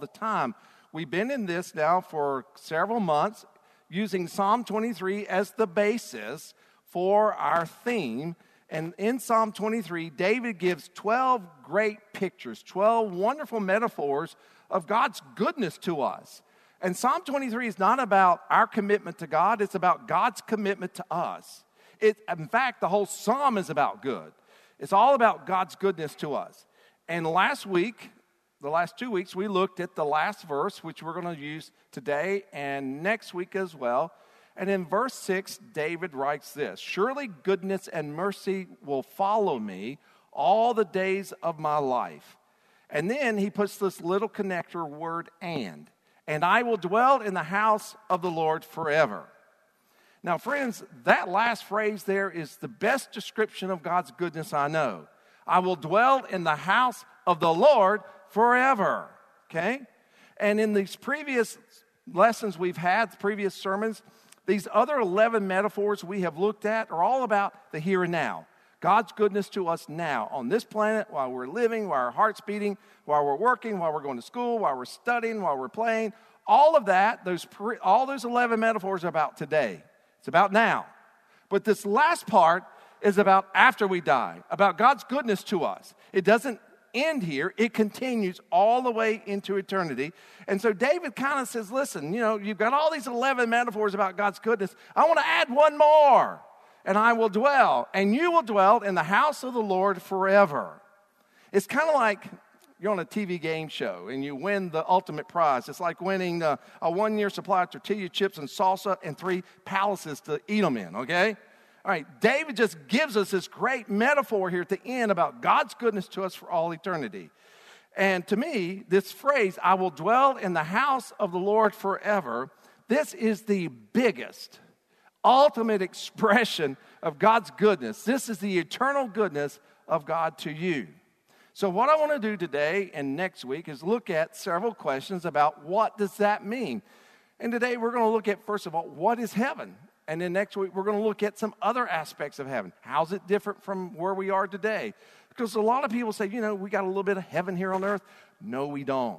the time. We've been in this now for several months, using Psalm 23 as the basis for our theme. And in Psalm 23, David gives 12 great pictures, 12 wonderful metaphors of God's goodness to us. And Psalm 23 is not about our commitment to God, it's about God's commitment to us. In fact, the whole psalm is about good. It's all about God's goodness to us. And last week, the last 2 weeks, we looked at the last verse, which we're going to use today and next week as well. And in verse 6, David writes this: "Surely goodness and mercy will follow me all the days of my life." And then he puts this little connector word, and I will dwell in the house of the Lord forever. Now, friends, that last phrase there is the best description of God's goodness I know. I will dwell in the house of the Lord forever, okay? And in these previous lessons we've had, previous sermons, these other 11 metaphors we have looked at are all about the here and now. God's goodness to us now on this planet, while we're living, while our heart's beating, while we're working, while we're going to school, while we're studying, while we're playing. All of that, all those 11 metaphors are about today. It's about now. But this last part is about after we die, about God's goodness to us. It doesn't end here. It continues all the way into eternity. And so David kind of says, listen, you've got all these 11 metaphors about God's goodness. I want to add one more. And I will dwell, and you will dwell in the house of the Lord forever. It's kind of like you're on a TV game show and you win the ultimate prize. It's like winning a one-year supply of tortilla chips and salsa and 3 palaces to eat them in, okay? All right, David just gives us this great metaphor here at the end about God's goodness to us for all eternity. And to me, this phrase, I will dwell in the house of the Lord forever, this is the biggest, ultimate expression of God's goodness. This is the eternal goodness of God to you. So what I want to do today and next week is look at several questions about what does that mean. And today we're going to look at, first of all, what is heaven? And then next week we're going to look at some other aspects of heaven. How's it different from where we are today? Because a lot of people say, we got a little bit of heaven here on earth. No, we don't.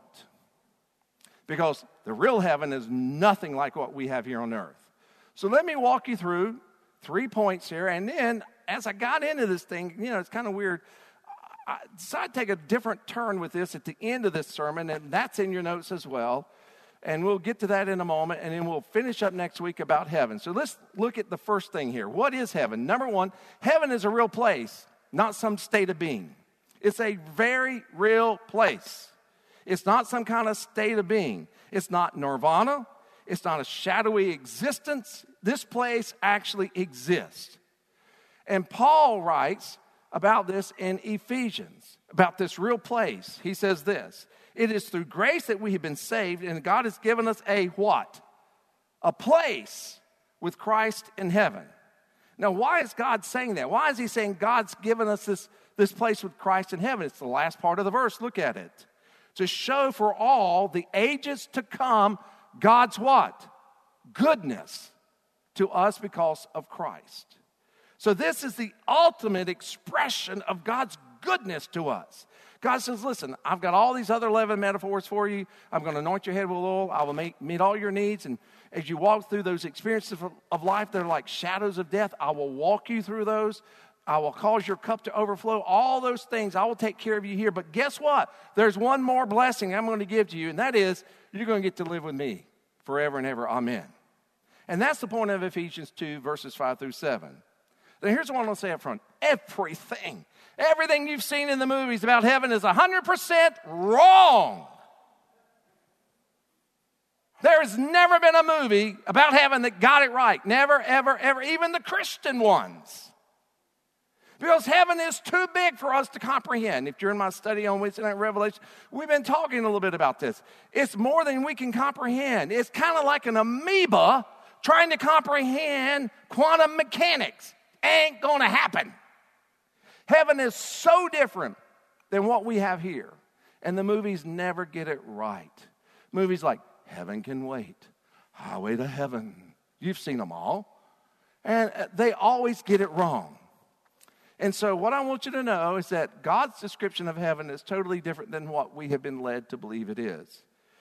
Because the real heaven is nothing like what we have here on earth. So let me walk you through 3 points here. And then as I got into this thing, it's kind of weird. I decided to take a different turn with this at the end of this sermon, and that's in your notes as well. And we'll get to that in a moment, and then we'll finish up next week about heaven. So let's look at the first thing here. What is heaven? Number one, heaven is a real place, not some state of being. It's a very real place. It's not some kind of state of being. It's not nirvana. It's not a shadowy existence. This place actually exists. And Paul writes about this in Ephesians, about this real place. He says this: it is through grace that we have been saved, and God has given us a what? A place with Christ in heaven. Now, why is God saying that? Why is he saying God's given us this place with Christ in heaven? It's the last part of the verse. Look at it. To show for all the ages to come God's what? Goodness to us because of Christ. So this is the ultimate expression of God's goodness to us. God says, listen, I've got all these other 11 metaphors for you. I'm going to anoint your head with oil. I will meet all your needs. And as you walk through those experiences of life, they're like shadows of death. I will walk you through those. I will cause your cup to overflow. All those things, I will take care of you here. But guess what? There's one more blessing I'm going to give to you, and that is you're going to get to live with me forever and ever. Amen. And that's the point of Ephesians 2, verses 5 through 7. Now, here's what I want to say up front. Everything you've seen in the movies about heaven is 100% wrong. There has never been a movie about heaven that got it right. Never, ever, ever. Even the Christian ones. Because heaven is too big for us to comprehend. If you're in my study on Wednesday night Revelation, we've been talking a little bit about this. It's more than we can comprehend. It's kind of like an amoeba trying to comprehend quantum mechanics. Ain't going to happen. Heaven is so different than what we have here. And the movies never get it right. Movies like Heaven Can Wait, Highway to Heaven. You've seen them all. And they always get it wrong. And so what I want you to know is that God's description of heaven is totally different than what we have been led to believe it is.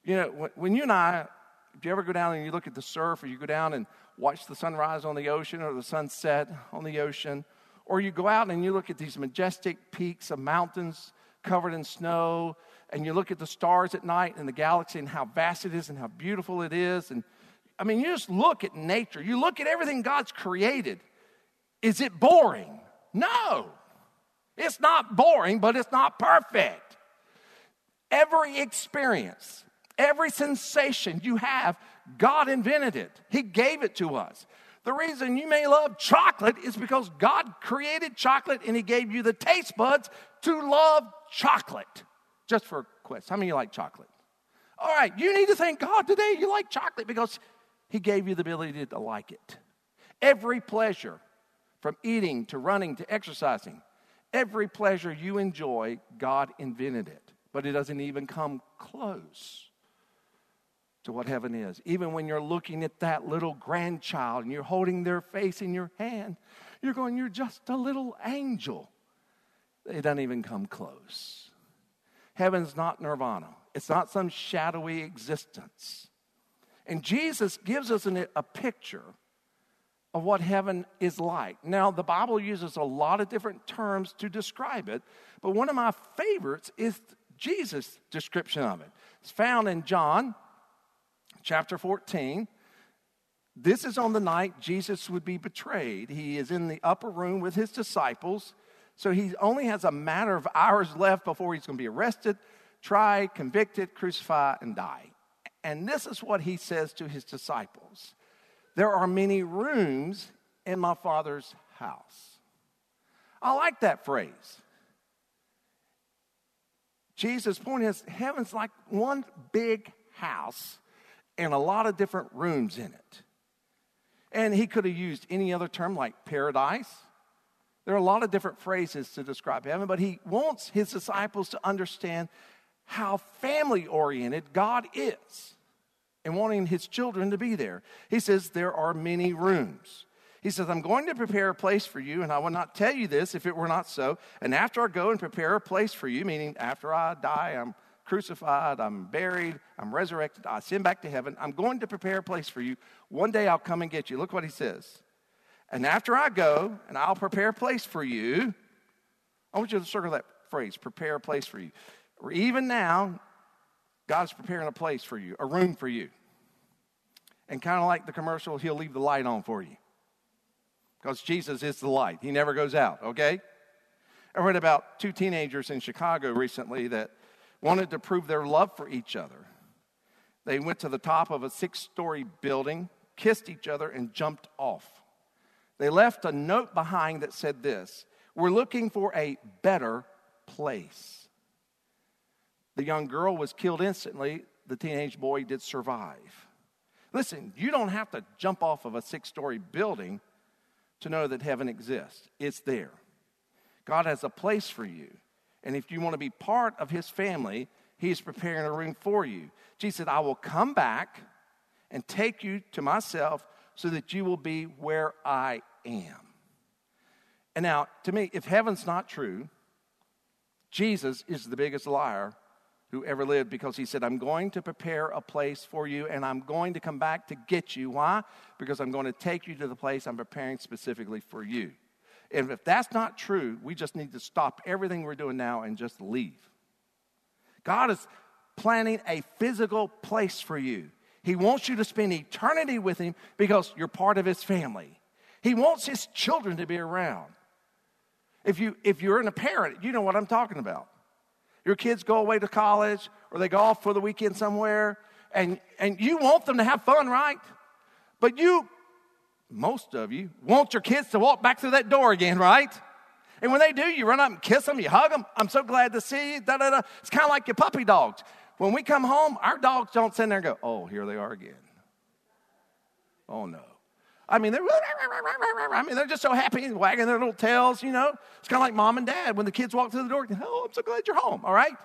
You know, when you and I, if you ever go down and you look at the surf, or you go down and watch the sunrise on the ocean or the sunset on the ocean, or you go out and you look at these majestic peaks of mountains covered in snow, and you look at the stars at night and the galaxy and how vast it is and how beautiful it is. And I mean, you just look at nature. You look at everything God's created. Is it boring? No. It's not boring, but it's not perfect. Every experience, every sensation you have, God invented it. He gave it to us. The reason you may love chocolate is because God created chocolate and He gave you the taste buds to love chocolate. Just for a quiz, how many of you like chocolate? All right, you need to thank God today you like chocolate because He gave you the ability to like it. Every pleasure, from eating to running to exercising, every pleasure you enjoy, God invented it. But it doesn't even come close to what heaven is. Even when you're looking at that little grandchild and you're holding their face in your hand, you're going, you're just a little angel. It doesn't even come close. Heaven's not nirvana. It's not some shadowy existence. And Jesus gives us a picture of what heaven is like. Now, the Bible uses a lot of different terms to describe it, but one of my favorites is Jesus' description of it. It's found in John chapter 14. This is on the night Jesus would be betrayed. He is in the upper room with his disciples, so he only has a matter of hours left before he's going to be arrested, tried, convicted, crucified, and die. And this is what he says to his disciples. There are many rooms in my Father's house. I like that phrase. Jesus' point is, heaven's like one big house and a lot of different rooms in it. And he could have used any other term like paradise. There are a lot of different phrases to describe heaven, but he wants his disciples to understand how family-oriented God is and wanting his children to be there. He says, there are many rooms. He says, I'm going to prepare a place for you, and I will not tell you this if it were not so. And after I go and prepare a place for you, meaning after I die, I'm crucified, I'm buried, I'm resurrected, I ascend back to heaven, I'm going to prepare a place for you. One day I'll come and get you. Look what he says. And after I go and I'll prepare a place for you, I want you to circle that phrase, prepare a place for you. Or even now, God's preparing a place for you, a room for you. And kind of like the commercial, he'll leave the light on for you. Because Jesus is the light. He never goes out, okay? I read about 2 teenagers in Chicago recently that wanted to prove their love for each other. They went to the top of a 6-story building, kissed each other, and jumped off. They left a note behind that said this: we're looking for a better place. The young girl was killed instantly. The teenage boy did survive. Listen, you don't have to jump off of a 6-story building to know that heaven exists. It's there. God has a place for you. And if you want to be part of his family, he's preparing a room for you. Jesus said, I will come back and take you to myself so that you will be where I am. And now, to me, if heaven's not true, Jesus is the biggest liar who ever lived, because he said, I'm going to prepare a place for you and I'm going to come back to get you. Why? Because I'm going to take you to the place I'm preparing specifically for you. And if that's not true, we just need to stop everything we're doing now and just leave. God is planning a physical place for you. He wants you to spend eternity with him because you're part of his family. He wants his children to be around. If you're a parent, you know what I'm talking about. Your kids go away to college or they go off for the weekend somewhere, and you want them to have fun, right? But most of you, want your kids to walk back through that door again, right? And when they do, you run up and kiss them, you hug them. I'm so glad to see you, da-da-da. It's kind of like your puppy dogs. When we come home, our dogs don't sit there and go, oh, here they are again. Oh, no. I mean, they're just so happy and wagging their little tails, you know. It's kind of like mom and dad when the kids walk through the door. Oh, I'm so glad you're home, all right?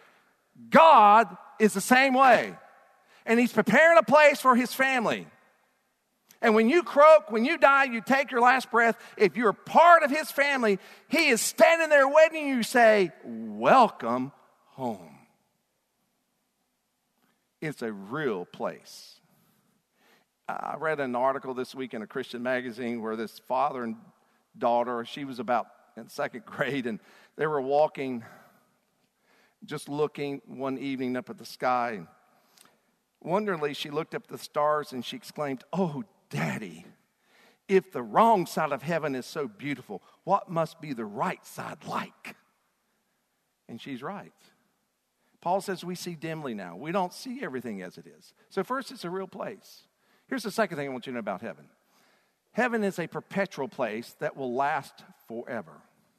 God is the same way. And he's preparing a place for his family. And when you croak, when you die, you take your last breath. If you're part of his family, he is standing there waiting. You say, welcome home. It's a real place. I read an article this week in a Christian magazine where this father and daughter, she was about in second grade, and they were walking, just looking one evening up at the sky. Wonderingly, she looked up at the stars and she exclaimed, "Oh, Daddy, if the wrong side of heaven is so beautiful, what must be the right side like?" And she's right. Paul says we see dimly now. We don't see everything as it is. So first, it's a real place. Here's the second thing I want you to know about heaven. Heaven is a perpetual place that will last forever.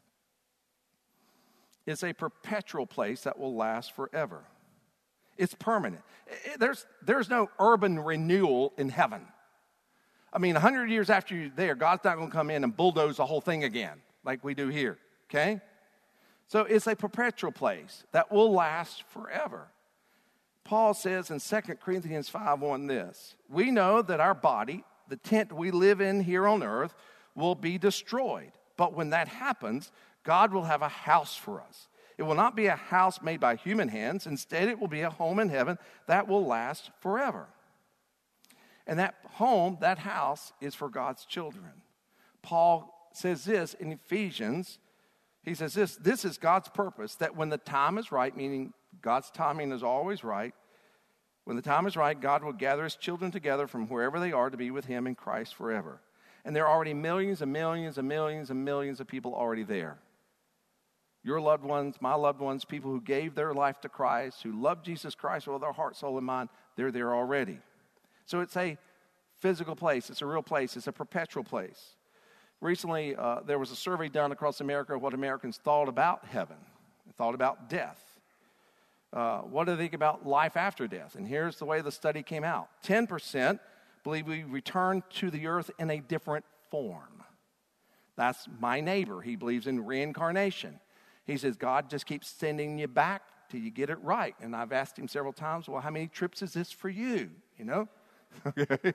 It's a perpetual place that will last forever. It's permanent. There's no urban renewal in heaven. I mean, 100 years after you're there, God's not going to come in and bulldoze the whole thing again like we do here, okay? So it's a perpetual place that will last forever. Paul says in 2 Corinthians 5:1 this, "We know that our body, the tent we live in here on earth, will be destroyed. But when that happens, God will have a house for us. It will not be a house made by human hands. Instead, it will be a home in heaven that will last forever." And that home, that house, is for God's children. Paul says this in Ephesians. He says this is God's purpose, that when the time is right, meaning God's timing is always right, when the time is right, God will gather his children together from wherever they are to be with him in Christ forever. And there are already millions and millions and millions and millions of people already there. Your loved ones, my loved ones, people who gave their life to Christ, who love Jesus Christ with all their heart, soul, and mind, they're there already. So it's a physical place. It's a real place. It's a perpetual place. Recently, there was a survey done across America of what Americans thought about heaven, thought about death. What do they think about life after death? And here's the way the study came out. 10% believe we return to the earth in a different form. That's my neighbor. He believes in reincarnation. He says, God just keeps sending you back till you get it right. And I've asked him several times, well, how many trips is this for you? You know? Okay.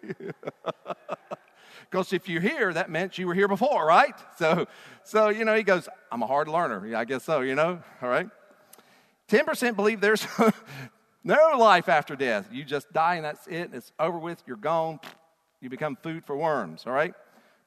Because if you're here, that meant you were here before, right? So he goes, I'm a hard learner. Yeah, I guess so, all right? 10% believe there's no life after death. You just die and that's it. It's over with. You're gone. You become food for worms, all right?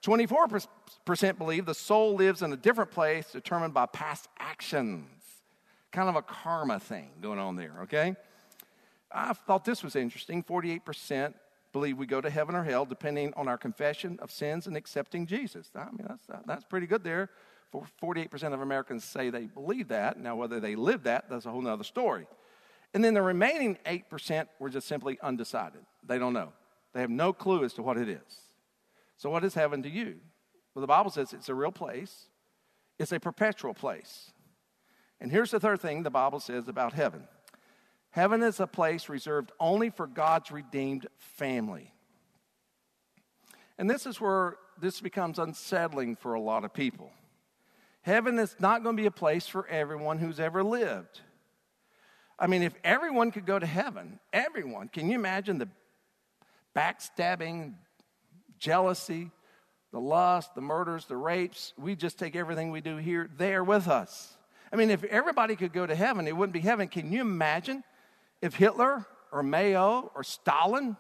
24% believe the soul lives in a different place determined by past actions. Kind of a karma thing going on there, okay? I thought this was interesting. 48% believe we go to heaven or hell depending on our confession of sins and accepting Jesus. I mean, that's pretty good there. 48% of Americans say they believe that. Now, whether they live that, that's a whole other story. And then the remaining 8% were just simply undecided. They don't know. They have no clue as to what it is. So what is heaven to you? Well, the Bible says it's a real place. It's a perpetual place. And here's the third thing the Bible says about heaven. Heaven is a place reserved only for God's redeemed family. And this is where this becomes unsettling for a lot of people. Heaven is not going to be a place for everyone who's ever lived. I mean, if everyone could go to heaven, everyone, can you imagine the backstabbing, jealousy, the lust, the murders, the rapes? We just take everything we do here, there with us. I mean, if everybody could go to heaven, it wouldn't be heaven. Can you imagine if Hitler or Mayo or Stalin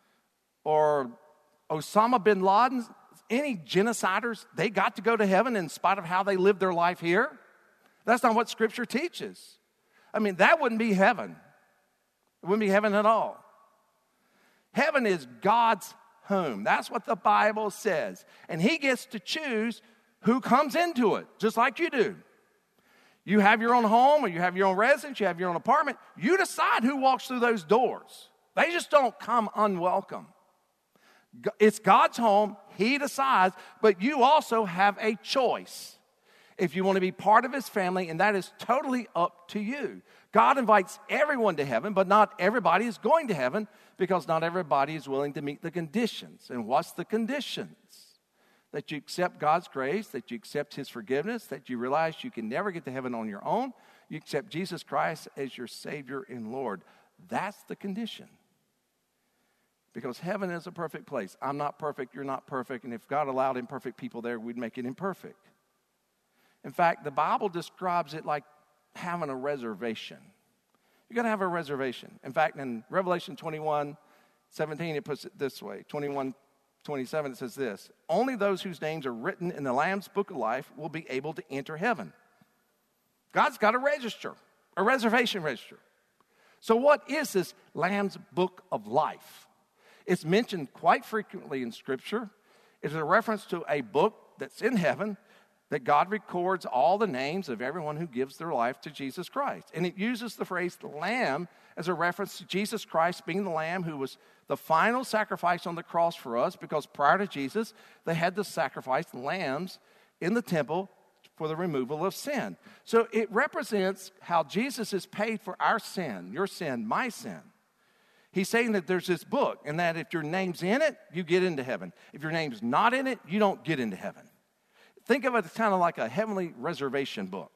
or Osama bin Laden, any genociders, they got to go to heaven in spite of how they lived their life here? That's not what Scripture teaches. I mean, that wouldn't be heaven. It wouldn't be heaven at all. Heaven is God's home. That's what the Bible says. And he gets to choose who comes into it, just like you do. You have your own home, or you have your own residence, you have your own apartment. You decide who walks through those doors. They just don't come unwelcome. It's God's home. He decides, but you also have a choice if you want to be part of his family, and that is totally up to you. God invites everyone to heaven, but not everybody is going to heaven because not everybody is willing to meet the conditions. And what's the conditions? That you accept God's grace, that you accept his forgiveness, that you realize you can never get to heaven on your own. You accept Jesus Christ as your Savior and Lord. That's the condition. Because heaven is a perfect place. I'm not perfect, you're not perfect, and if God allowed imperfect people there, we'd make it imperfect. In fact, the Bible describes it like having a reservation. You got to have a reservation. In fact, in Revelation 21:17, it puts it this way. 21:27, it says this: only those whose names are written in the Lamb's book of life will be able to enter heaven. God's got a register, a reservation register. So what is this Lamb's book of life? It's mentioned quite frequently in Scripture. It's a reference to a book that's in heaven that God records all the names of everyone who gives their life to Jesus Christ. And it uses the phrase lamb as a reference to Jesus Christ being the lamb who was the final sacrifice on the cross for us, because prior to Jesus, they had to sacrifice lambs in the temple for the removal of sin. So it represents how Jesus has paid for our sin, your sin, my sin. He's saying that there's this book, and that if your name's in it, you get into heaven. If your name's not in it, you don't get into heaven. Think of it as kind of like a heavenly reservation book.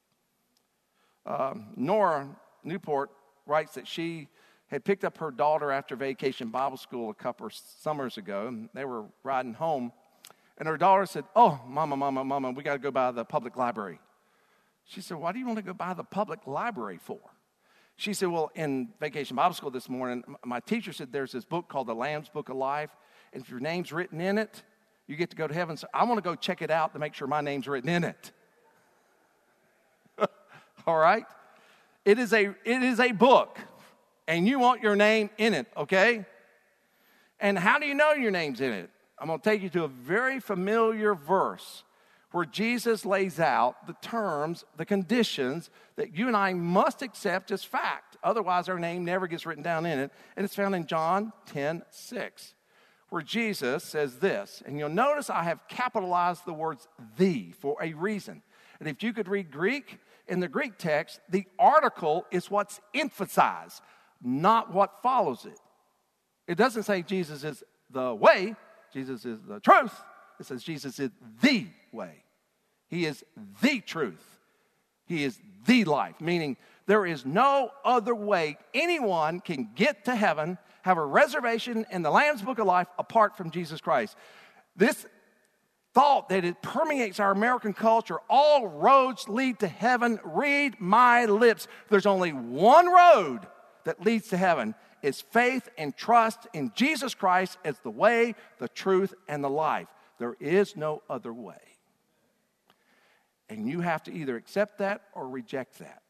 Nora Newport writes that she had picked up her daughter after Vacation Bible School a couple of summers ago, and they were riding home. And her daughter said, "Oh, Mama, we got to go by the public library." She said, "Why do you want to go by the public library for?" She said, "Well, in Vacation Bible School this morning, my teacher said there's this book called the Lamb's Book of Life, and if your name's written in it, you get to go to heaven. So I want to go check it out to make sure my name's written in it." All right? It is a book, and you want your name in it, okay? And how do you know your name's in it? I'm going to take you to a very familiar verse where Jesus lays out the terms, the conditions that you and I must accept as fact. Otherwise, our name never gets written down in it. And it's found in John 10:6, where Jesus says this. And you'll notice I have capitalized the words "the" for a reason. And if you could read Greek, in the Greek text, the article is what's emphasized, not what follows it. It doesn't say Jesus is the way, Jesus is the truth. It says Jesus is the way. He is the truth. He is the life, meaning there is no other way anyone can get to heaven, have a reservation in the Lamb's Book of Life apart from Jesus Christ. This thought that it permeates our American culture, all roads lead to heaven, read my lips. There's only one road that leads to heaven. It's faith and trust in Jesus Christ as the way, the truth, and the life. There is no other way. And you have to either accept that or reject that.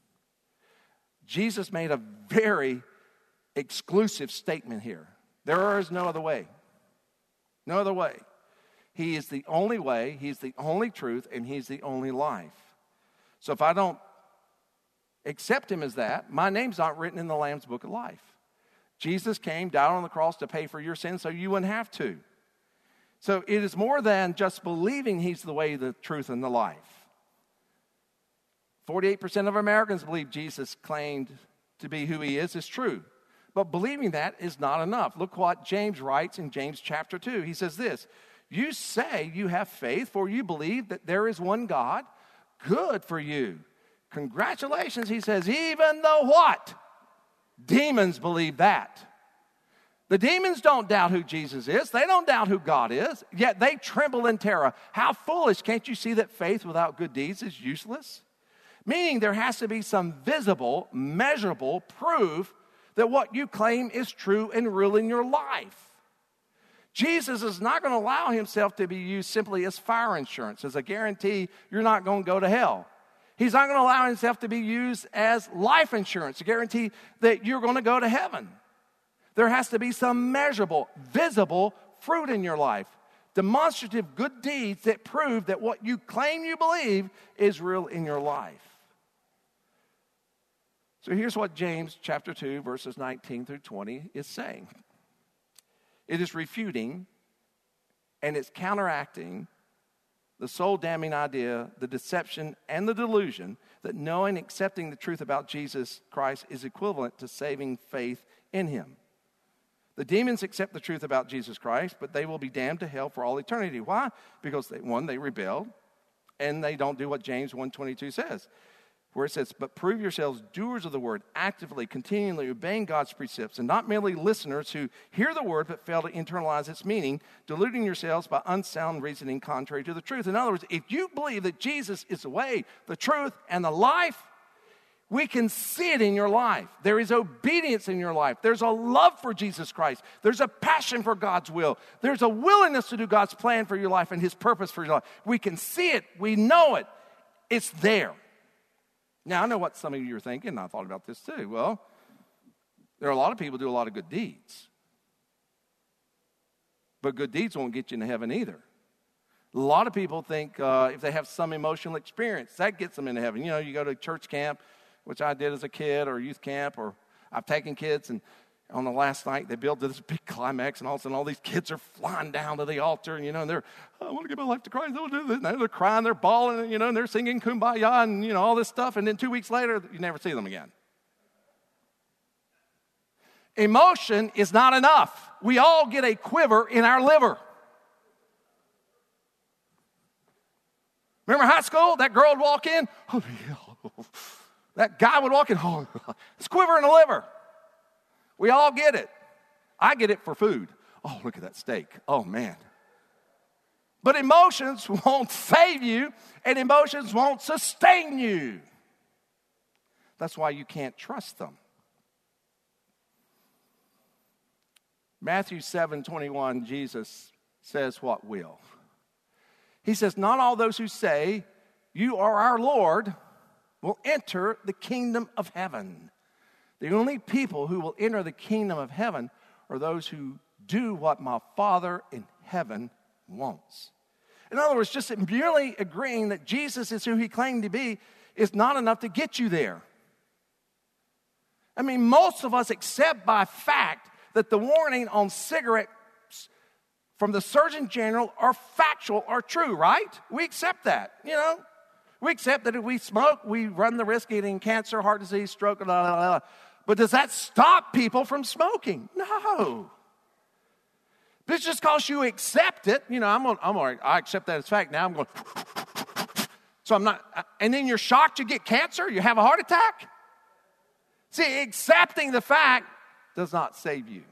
Jesus made a very exclusive statement here. There is no other way. No other way. He is the only way, He's the only truth, and He's the only life. So if I don't accept Him as that, my name's not written in the Lamb's Book of Life. Jesus came, died on the cross to pay for your sins so you wouldn't have to. So it is more than just believing He's the way, the truth, and the life. 48% of Americans believe Jesus claimed to be who He is true. But believing that is not enough. Look what James writes in James chapter 2. He says this: "You say you have faith, for you believe that there is one God. Good for you. Congratulations," he says, "even though what? Demons believe that." The demons don't doubt who Jesus is. They don't doubt who God is, yet they tremble in terror. How foolish. Can't you see that faith without good deeds is useless? Meaning there has to be some visible, measurable proof that what you claim is true and real in your life. Jesus is not going to allow Himself to be used simply as fire insurance, as a guarantee you're not going to go to hell. He's not going to allow Himself to be used as life insurance, a guarantee that you're going to go to heaven. There has to be some measurable, visible fruit in your life, demonstrative good deeds that prove that what you claim you believe is real in your life. So here's what James chapter 2, verses 19 through 20 is saying. It is refuting and it's counteracting the soul-damning idea, the deception, and the delusion that knowing and accepting the truth about Jesus Christ is equivalent to saving faith in Him. The demons accept the truth about Jesus Christ, but they will be damned to hell for all eternity. Why? Because they rebelled, and they don't do what James 1:22 says, where it says, "But prove yourselves doers of the word, actively, continually obeying God's precepts, and not merely listeners who hear the word but fail to internalize its meaning, deluding yourselves by unsound reasoning contrary to the truth." In other words, if you believe that Jesus is the way, the truth, and the life, We can see it in your life. There is obedience in your life. There's a love for Jesus Christ. There's a passion for God's will. There's a willingness to do God's plan for your life and His purpose for your life. We can see it. We know it. It's there. Now, I know what some of you are thinking, and I thought about this too. Well, there are a lot of people who do a lot of good deeds. But good deeds won't get you into heaven either. A lot of people think if they have some emotional experience, that gets them into heaven. You know, you go to church camp, which I did as a kid, or youth camp, or I've taken kids, and on the last night, they built this big climax, and all of a sudden, all these kids are flying down to the altar, and, and they're, I want to give my life to Christ, I want to do this, and they're crying, they're bawling, and they're singing Kumbaya, and, all this stuff, and then 2 weeks later, you never see them again. Emotion is not enough. We all get a quiver in our liver. Remember high school? That girl would walk in, oh, that guy would walk in, oh, it's quiver in the liver. We all get it. I get it for food. Oh, look at that steak. Oh, man. But emotions won't save you, and emotions won't sustain you. That's why you can't trust them. Matthew 7:21, Jesus says what will. He says, not all those who say, you are our Lord, will enter the kingdom of heaven. The only people who will enter the kingdom of heaven are those who do what my Father in heaven wants. In other words, just merely agreeing that Jesus is who He claimed to be is not enough to get you there. I mean, most of us accept by fact that the warning on cigarettes from the Surgeon General are factual, are true, right? We accept that, We accept that if we smoke, we run the risk of getting cancer, heart disease, stroke, blah, blah, blah. But does that stop people from smoking? No. But it's just because you accept it. I accept that as fact. Now I'm going, so I'm not, and then you're shocked you get cancer, you have a heart attack. See, accepting the fact does not save you.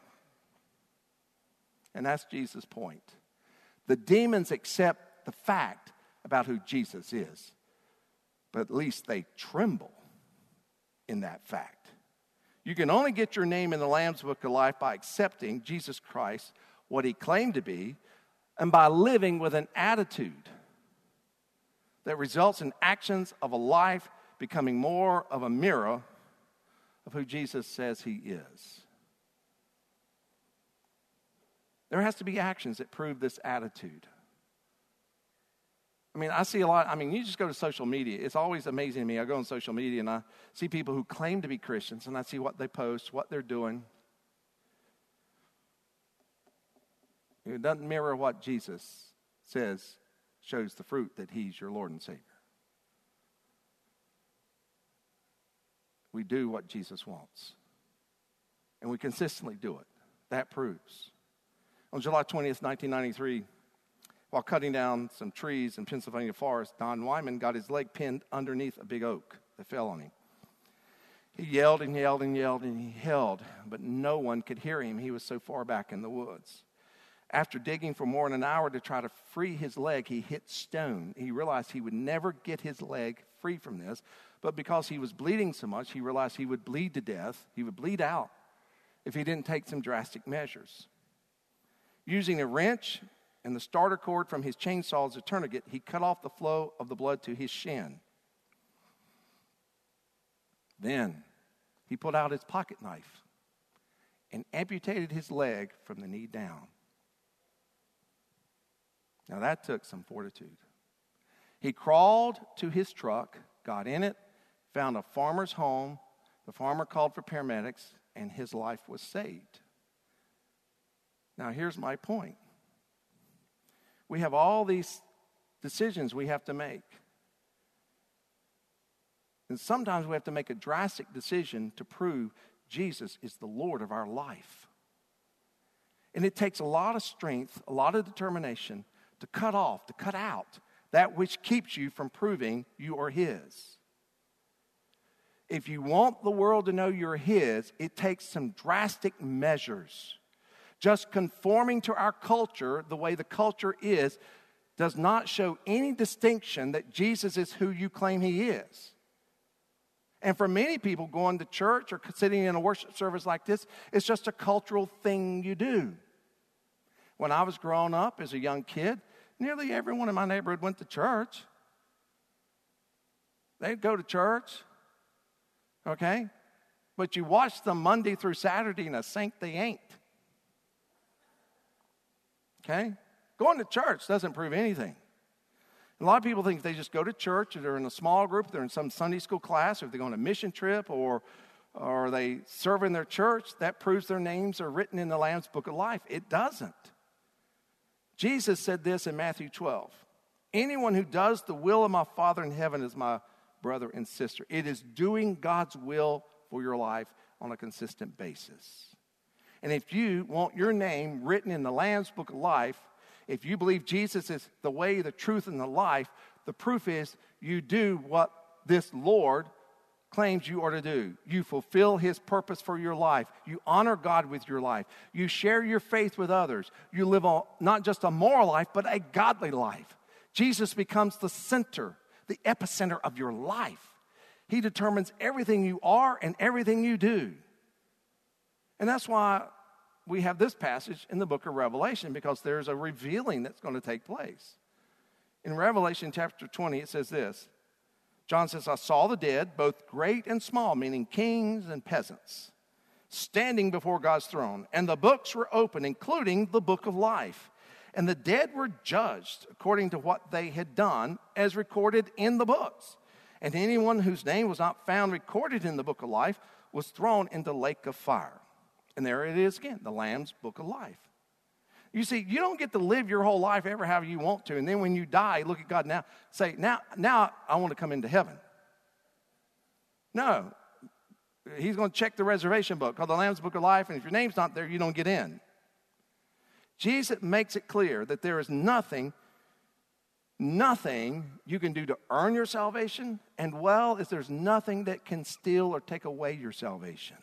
And that's Jesus' point. The demons accept the fact about who Jesus is, but at least they tremble in that fact. You can only get your name in the Lamb's Book of Life by accepting Jesus Christ, what He claimed to be, and by living with an attitude that results in actions of a life becoming more of a mirror of who Jesus says He is. There has to be actions that prove this attitude. I mean, I see a lot. I mean, you just go to social media. It's always amazing to me. I go on social media and I see people who claim to be Christians, and I see what they post, what they're doing. It doesn't mirror what Jesus says shows the fruit that He's your Lord and Savior. We do what Jesus wants. And we consistently do it. That proves. On July 20th, 1993, while cutting down some trees in Pennsylvania forest, Don Wyman got his leg pinned underneath a big oak that fell on him. He yelled and yelled and yelled and he yelled, but no one could hear him. He was so far back in the woods. After digging for more than an hour to try to free his leg, he hit stone. He realized he would never get his leg free from this, but because he was bleeding so much, he realized he would bleed to death. He would bleed out if he didn't take some drastic measures. Using a wrench and the starter cord from his chainsaw as a tourniquet, he cut off the flow of the blood to his shin. Then he pulled out his pocket knife and amputated his leg from the knee down. Now that took some fortitude. He crawled to his truck, got in it, found a farmer's home. The farmer called for paramedics, and his life was saved. Now, here's my point. We have all these decisions we have to make. And sometimes we have to make a drastic decision to prove Jesus is the Lord of our life. And it takes a lot of strength, a lot of determination to cut out that which keeps you from proving you are His. If you want the world to know you're His, it takes some drastic measures. Just conforming to our culture the way the culture is does not show any distinction that Jesus is who you claim He is. And for many people, going to church or sitting in a worship service like this is just a cultural thing you do. When I was growing up as a young kid, nearly everyone in my neighborhood went to church. They'd go to church, okay? But you watch them Monday through Saturday and a saint they ain't. Okay? Going to church doesn't prove anything. A lot of people think if they just go to church, or they're in a small group, they're in some Sunday school class, or if they go on a mission trip, or they serve in their church, that proves their names are written in the Lamb's Book of Life. It doesn't. Jesus said this in Matthew 12. Anyone who does the will of my Father in heaven is my brother and sister. It is doing God's will for your life on a consistent basis. And if you want your name written in the Lamb's Book of Life, if you believe Jesus is the way, the truth, and the life, the proof is you do what this Lord claims you are to do. You fulfill his purpose for your life. You honor God with your life. You share your faith with others. You live not just a moral life, but a godly life. Jesus becomes the center, the epicenter of your life. He determines everything you are and everything you do. And that's why we have this passage in the book of Revelation, because there's a revealing that's going to take place. In Revelation chapter 20, it says this. John says, I saw the dead, both great and small, meaning kings and peasants, standing before God's throne. And the books were open, including the book of life. And the dead were judged according to what they had done, as recorded in the books. And anyone whose name was not found recorded in the book of life was thrown into the lake of fire. And there it is again, the Lamb's Book of Life. You see, you don't get to live your whole life ever however you want to. And then when you die, look at God now, say, now I want to come into heaven. No. He's going to check the reservation book called the Lamb's Book of Life. And if your name's not there, you don't get in. Jesus makes it clear that there is nothing you can do to earn your salvation. And well, as there's nothing that can steal or take away your salvation.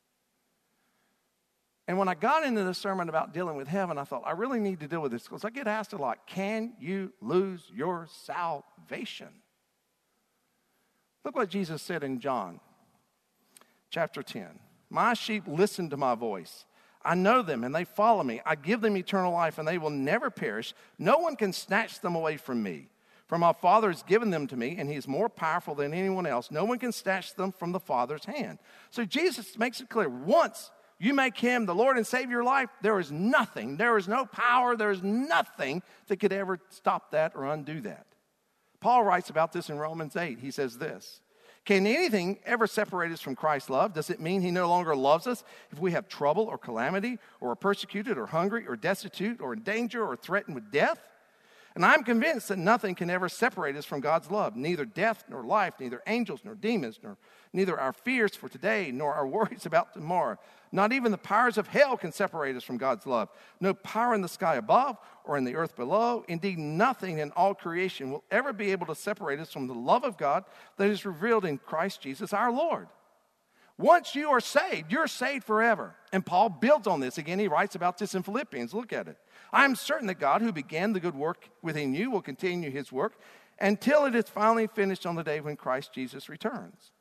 And when I got into the sermon about dealing with heaven, I thought, I really need to deal with this, because I get asked a lot, can you lose your salvation? Look what Jesus said in John chapter 10. My sheep listen to my voice. I know them and they follow me. I give them eternal life and they will never perish. No one can snatch them away from me. For my Father has given them to me, and he is more powerful than anyone else. No one can snatch them from the Father's hand. So Jesus makes it clear, once you make him the Lord and Savior of your life, there is nothing, there is no power, there is nothing that could ever stop that or undo that. Paul writes about this in Romans 8. He says this, can anything ever separate us from Christ's love? Does it mean he no longer loves us if we have trouble or calamity or are persecuted or hungry or destitute or in danger or threatened with death? And I'm convinced that nothing can ever separate us from God's love, neither death nor life, neither angels nor demons, neither our fears for today nor our worries about tomorrow. Not even the powers of hell can separate us from God's love. No power in the sky above or in the earth below. Indeed, nothing in all creation will ever be able to separate us from the love of God that is revealed in Christ Jesus our Lord. Once you are saved, you're saved forever. And Paul builds on this. Again, he writes about this in Philippians. Look at it. I am certain that God, who began the good work within you, will continue his work until it is finally finished on the day when Christ Jesus returns.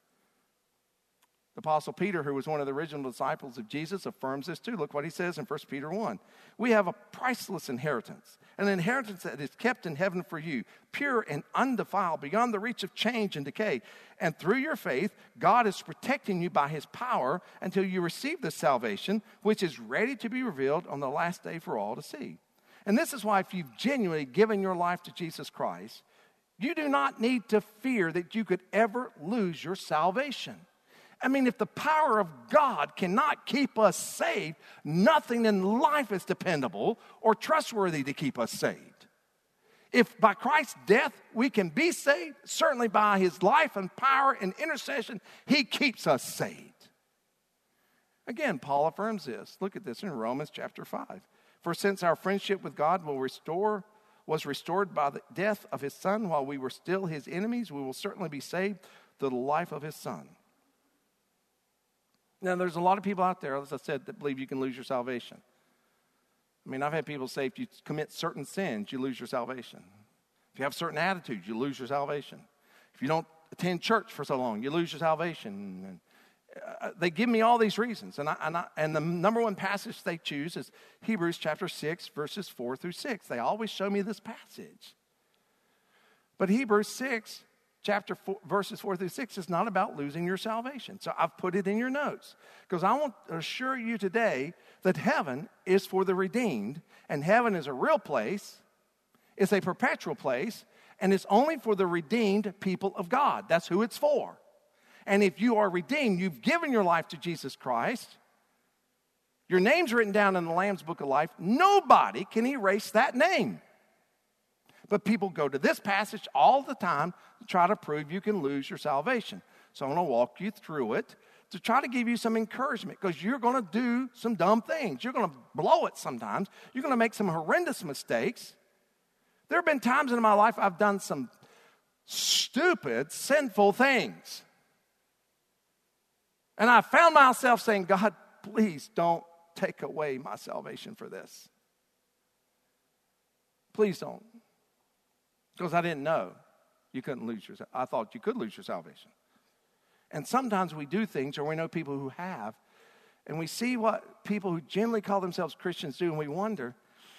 The Apostle Peter, who was one of the original disciples of Jesus, affirms this too. Look what he says in 1 Peter 1. We have a priceless inheritance, an inheritance that is kept in heaven for you, pure and undefiled, beyond the reach of change and decay. And through your faith, God is protecting you by his power until you receive this salvation, which is ready to be revealed on the last day for all to see. And this is why if you've genuinely given your life to Jesus Christ, you do not need to fear that you could ever lose your salvation. I mean, if the power of God cannot keep us saved, nothing in life is dependable or trustworthy to keep us saved. If by Christ's death we can be saved, certainly by his life and power and intercession, he keeps us saved. Again, Paul affirms this. Look at this in Romans chapter 5. For since our friendship with God was restored by the death of his Son while we were still his enemies, we will certainly be saved through the life of his Son. Now, there's a lot of people out there, as I said, that believe you can lose your salvation. I mean, I've had people say if you commit certain sins, you lose your salvation. If you have certain attitudes, you lose your salvation. If you don't attend church for so long. You lose your salvation. And, they give me all these reasons. And the number one passage they choose is Hebrews chapter 6, verses 4 through 6. They always show me this passage. But Hebrews 6, chapter 4, verses 4 through 6 is not about losing your salvation. So I've put it in your notes. Because I want to assure you today that heaven is for the redeemed. And heaven is a real place. It's a perpetual place. And it's only for the redeemed people of God. That's who it's for. And if you are redeemed, you've given your life to Jesus Christ, your name's written down in the Lamb's Book of Life, nobody can erase that name. But people go to this passage all the time to try to prove you can lose your salvation. So I'm going to walk you through it to try to give you some encouragement, because you're going to do some dumb things. You're going to blow it sometimes. You're going to make some horrendous mistakes. There have been times in my life I've done some stupid, sinful things. And I found myself saying, God, please don't take away my salvation for this. Please don't. Because I didn't know you couldn't lose your salvation. I thought you could lose your salvation. And sometimes we do things, or we know people who have, and we see what people who generally call themselves Christians do, and we wonder,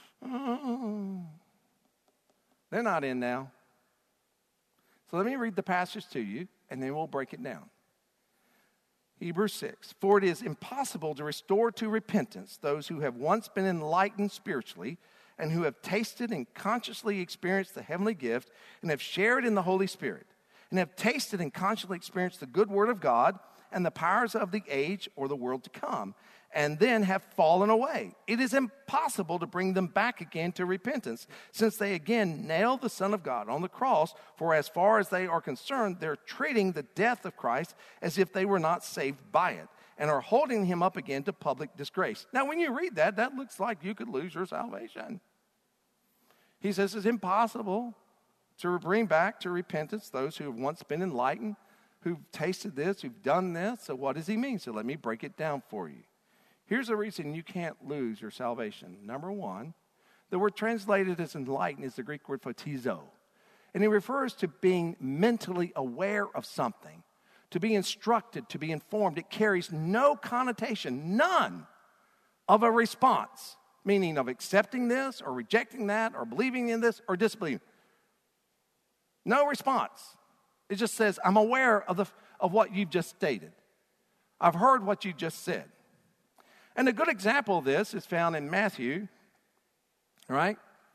they're not in now. So let me read the passage to you, and then we'll break it down. Hebrews 6, for it is impossible to restore to repentance those who have once been enlightened spiritually and who have tasted and consciously experienced the heavenly gift and have shared in the Holy Spirit and have tasted and consciously experienced the good word of God and the powers of the age or the world to come, and then have fallen away. It is impossible to bring them back again to repentance, since they again nail the Son of God on the cross, for as far as they are concerned, they're treating the death of Christ as if they were not saved by it, and are holding him up again to public disgrace. Now, when you read that, that looks like you could lose your salvation. He says it's impossible to bring back to repentance those who have once been enlightened, who've tasted this, who've done this. So what does he mean? So let me break it down for you. Here's the reason you can't lose your salvation. Number one, the word translated as enlightened is the Greek word photizo. And it refers to being mentally aware of something, to be instructed, to be informed. It carries no connotation, none, of a response, meaning of accepting this or rejecting that or believing in this or disbelieving. No response. It just says, I'm aware of what you've just stated. I've heard what you just said. And a good example of this is found in Matthew, right?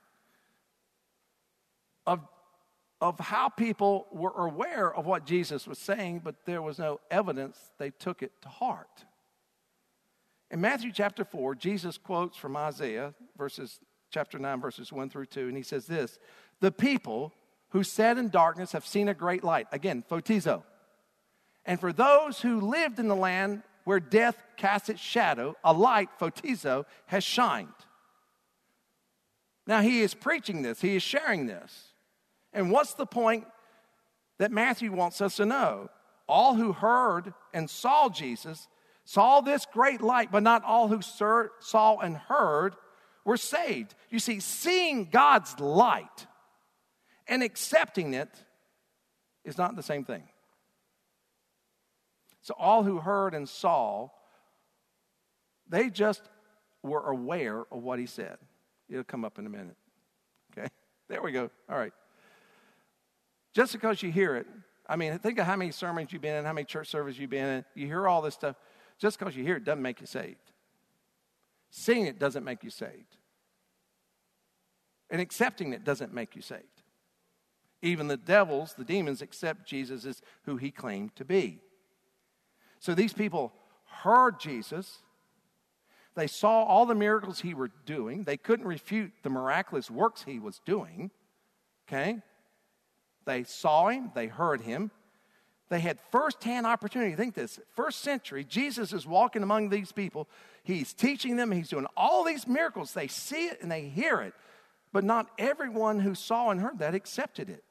Of how people were aware of what Jesus was saying, but there was no evidence they took it to heart. In Matthew chapter 4, Jesus quotes from Isaiah, chapter 9, verses 1 through 2, and he says this, the people who sat in darkness have seen a great light. Again, photizo. And for those who lived in the land where death casts its shadow, a light, photizo, has shined. Now, he is preaching this. He is sharing this. And what's the point that Matthew wants us to know? All who heard and saw Jesus saw this great light, but not all who saw and heard were saved. You see, seeing God's light and accepting it is not the same thing. So all who heard and saw, they just were aware of what he said. It'll come up in a minute. Okay? There we go. All right. Just because you hear it, I mean, think of how many sermons you've been in, how many church services you've been in. You hear all this stuff. Just because you hear it doesn't make you saved. Seeing it doesn't make you saved. And accepting it doesn't make you saved. Even the devils, the demons, accept Jesus as who he claimed to be. So these people heard Jesus. They saw all the miracles he was doing. They couldn't refute the miraculous works he was doing. Okay? They saw him. They heard him. They had firsthand opportunity. Think this. First century, Jesus is walking among these people. He's teaching them. He's doing all these miracles. They see it and they hear it. But not everyone who saw and heard that accepted it.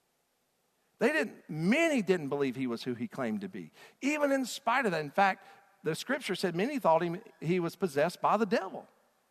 Many didn't believe he was who he claimed to be. Even in spite of that. In fact, the scripture said many thought he was possessed by the devil.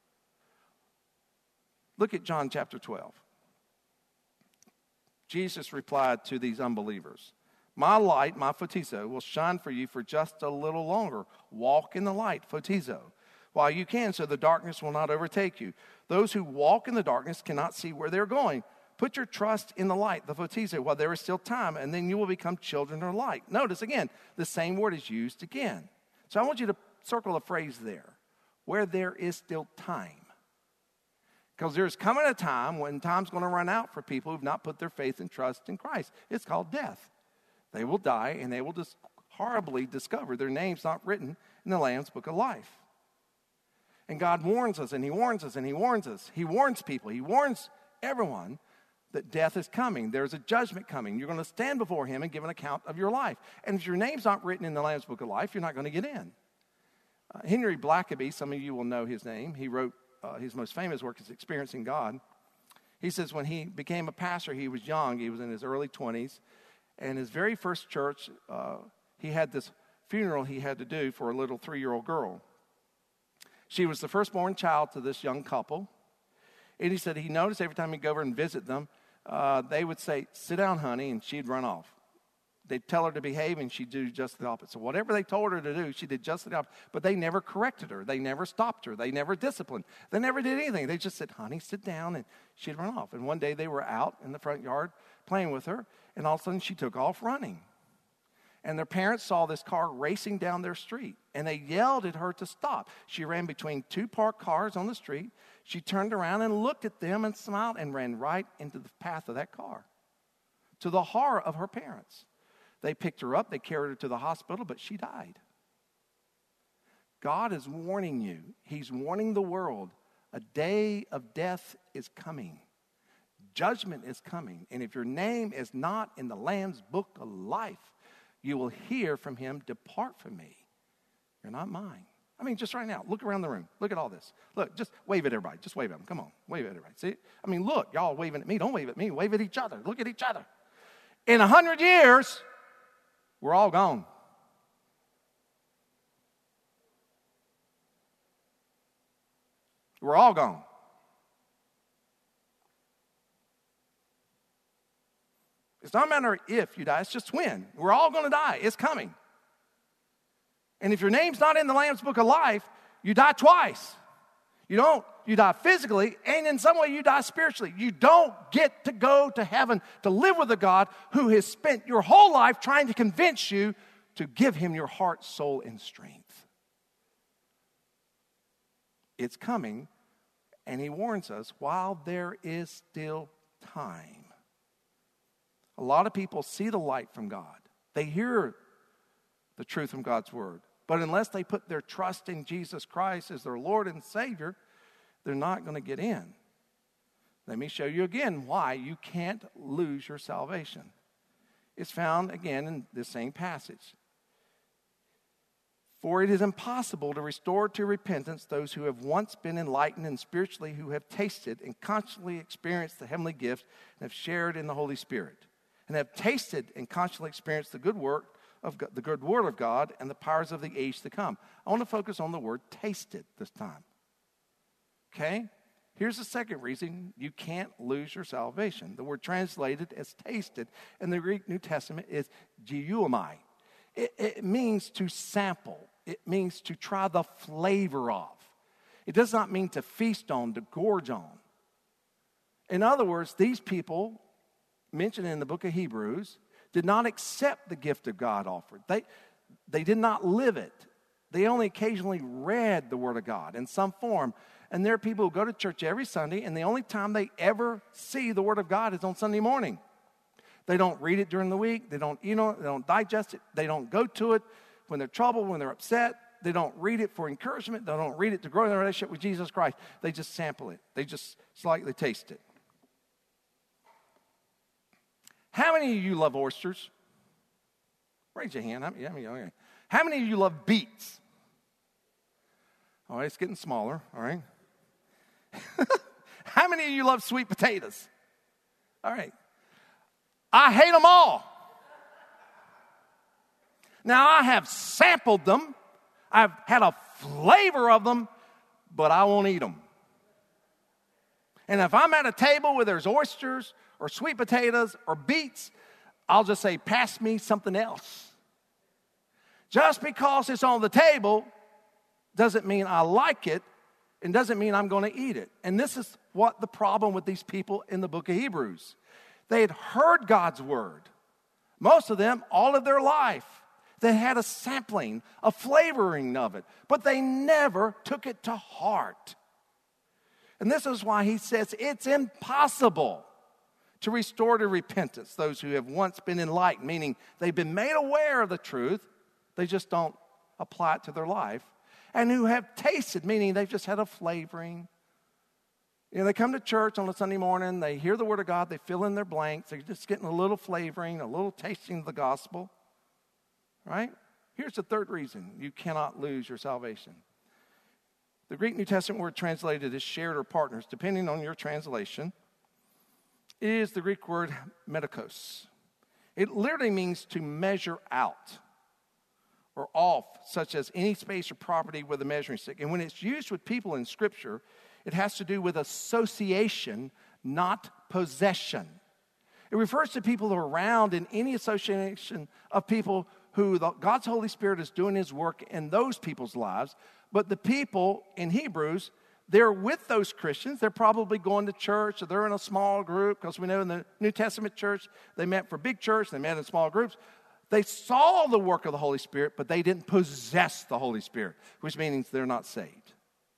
Look at John chapter 12. Jesus replied to these unbelievers, My light, my photizo, will shine for you for just a little longer. Walk in the light, photizo, while you can, so the darkness will not overtake you. Those who walk in the darkness cannot see where they're going. Put your trust in the light, the photizo, while there is still time, and then you will become children of light. Notice again, the same word is used again. So I want you to circle a phrase there, where there is still time. Because there's coming a time when time's going to run out for people who've not put their faith and trust in Christ. It's called death. They will die, and they will just horribly discover their name's not written in the Lamb's Book of Life. And God warns us, and He warns us, and He warns us. He warns people. He warns everyone that death is coming. There's a judgment coming. You're going to stand before Him and give an account of your life. And if your name's not written in the Lamb's Book of Life, you're not going to get in. Henry Blackaby, some of you will know his name. He wrote his most famous work is Experiencing God. He says when he became a pastor, he was young. He was in his early 20s. And his very first church, he had this funeral he had to do for a little 3-year-old girl. She was the firstborn child to this young couple. And he said he noticed every time he'd go over and visit them, they would say, "Sit down, honey," and she'd run off. They'd tell her to behave, and she'd do just the opposite. So whatever they told her to do, she did just the opposite. But they never corrected her. They never stopped her. They never disciplined. They never did anything. They just said, "Honey, sit down," and she'd run off. And one day they were out in the front yard playing with her, and all of a sudden she took off running. And their parents saw this car racing down their street, and they yelled at her to stop. She ran between 2 parked cars on the street. She turned around and looked at them and smiled and ran right into the path of that car, to the horror of her parents. They picked her up. They carried her to the hospital, but she died. God is warning you. He's warning the world. A day of death is coming. Judgment is coming. And if your name is not in the Lamb's Book of Life, you will hear from Him, "Depart from me. You're not mine." I mean, just right now, look around the room. Look at all this. Look, just wave at everybody. Just wave at them. Come on, wave at everybody. See? I mean, look, y'all waving at me. Don't wave at me. Wave at each other. Look at each other. In 100 years, we're all gone. We're all gone. It's not a matter if you die, it's just when. We're all going to die. It's coming. And if your name's not in the Lamb's Book of Life, you die twice. You die physically, and in some way you die spiritually. You don't get to go to heaven to live with a God who has spent your whole life trying to convince you to give Him your heart, soul, and strength. It's coming, and He warns us while there is still time. A lot of people see the light from God. They hear the truth from God's Word. But unless they put their trust in Jesus Christ as their Lord and Savior, they're not going to get in. Let me show you again why you can't lose your salvation. It's found again in this same passage. For it is impossible to restore to repentance those who have once been enlightened and spiritually who have tasted and constantly experienced the heavenly gift and have shared in the Holy Spirit and have tasted and constantly experienced the good work of God, the good word of God and the powers of the age to come. I want to focus on the word tasted this time. Okay? Here's the second reason you can't lose your salvation. The word translated as tasted in the Greek New Testament is geumai. It means to sample. It means to try the flavor of. It does not mean to feast on, to gorge on. In other words, these people mentioned in the book of Hebrews did not accept the gift of God offered. They did not live it. They only occasionally read the Word of God in some form. And there are people who go to church every Sunday, and the only time they ever see the Word of God is on Sunday morning. They don't read it during the week. They don't, they don't digest it. They don't go to it when they're troubled, when they're upset. They don't read it for encouragement. They don't read it to grow in their relationship with Jesus Christ. They just sample it. They just slightly taste it. How many of you love oysters? Raise your hand. Okay. How many of you love beets? All right, it's getting smaller. All right. How many of you love sweet potatoes? All right. I hate them all. Now, I have sampled them. I've had a flavor of them, but I won't eat them. And if I'm at a table where there's oysters or sweet potatoes or beets, I'll just say, pass me something else. Just because it's on the table doesn't mean I like it and doesn't mean I'm going to eat it. And this is what the problem with these people in the book of Hebrews. They had heard God's word, most of them, all of their life. They had a sampling, a flavoring of it, but they never took it to heart. And this is why he says it's impossible to restore to repentance those who have once been enlightened, meaning they've been made aware of the truth, they just don't apply it to their life, and who have tasted, meaning they've just had a flavoring. You know, they come to church on a Sunday morning, they hear the word of God, they fill in their blanks, they're just getting a little flavoring, a little tasting of the gospel, right? Here's the third reason you cannot lose your salvation. The Greek New Testament word translated as shared or partners, depending on your translation, is the Greek word medikos. It literally means to measure out or off, such as any space or property with a measuring stick. And when it's used with people in Scripture, it has to do with association, not possession. It refers to people who are around in any association of people who God's Holy Spirit is doing His work in those people's lives. But the people in Hebrews, they're with those Christians. They're probably going to church, or they're in a small group, because we know in the New Testament church, they met for big church, they met in small groups. They saw the work of the Holy Spirit, but they didn't possess the Holy Spirit, which means they're not saved.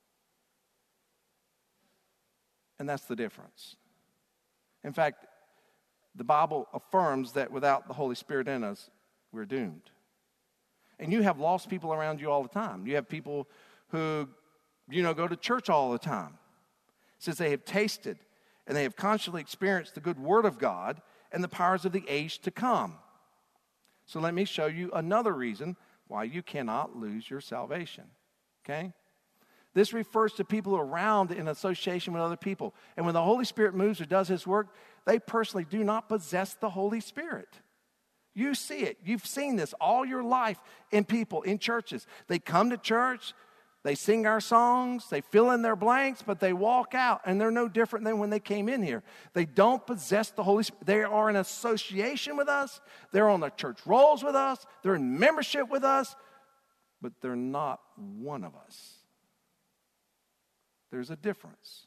And that's the difference. In fact, the Bible affirms that without the Holy Spirit in us, we're doomed. And you have lost people around you all the time. You have people who, go to church all the time. Since they have tasted and they have consciously experienced the good word of God and the powers of the age to come. So let me show you another reason why you cannot lose your salvation. Okay? This refers to people around in association with other people. And when the Holy Spirit moves or does His work, they personally do not possess the Holy Spirit. You see it. You've seen this all your life in people, in churches. They come to church, they sing our songs, they fill in their blanks, but they walk out, and they're no different than when they came in here. They don't possess the Holy Spirit. They are in association with us. They're on the church rolls with us. They're in membership with us, but they're not one of us. There's a difference.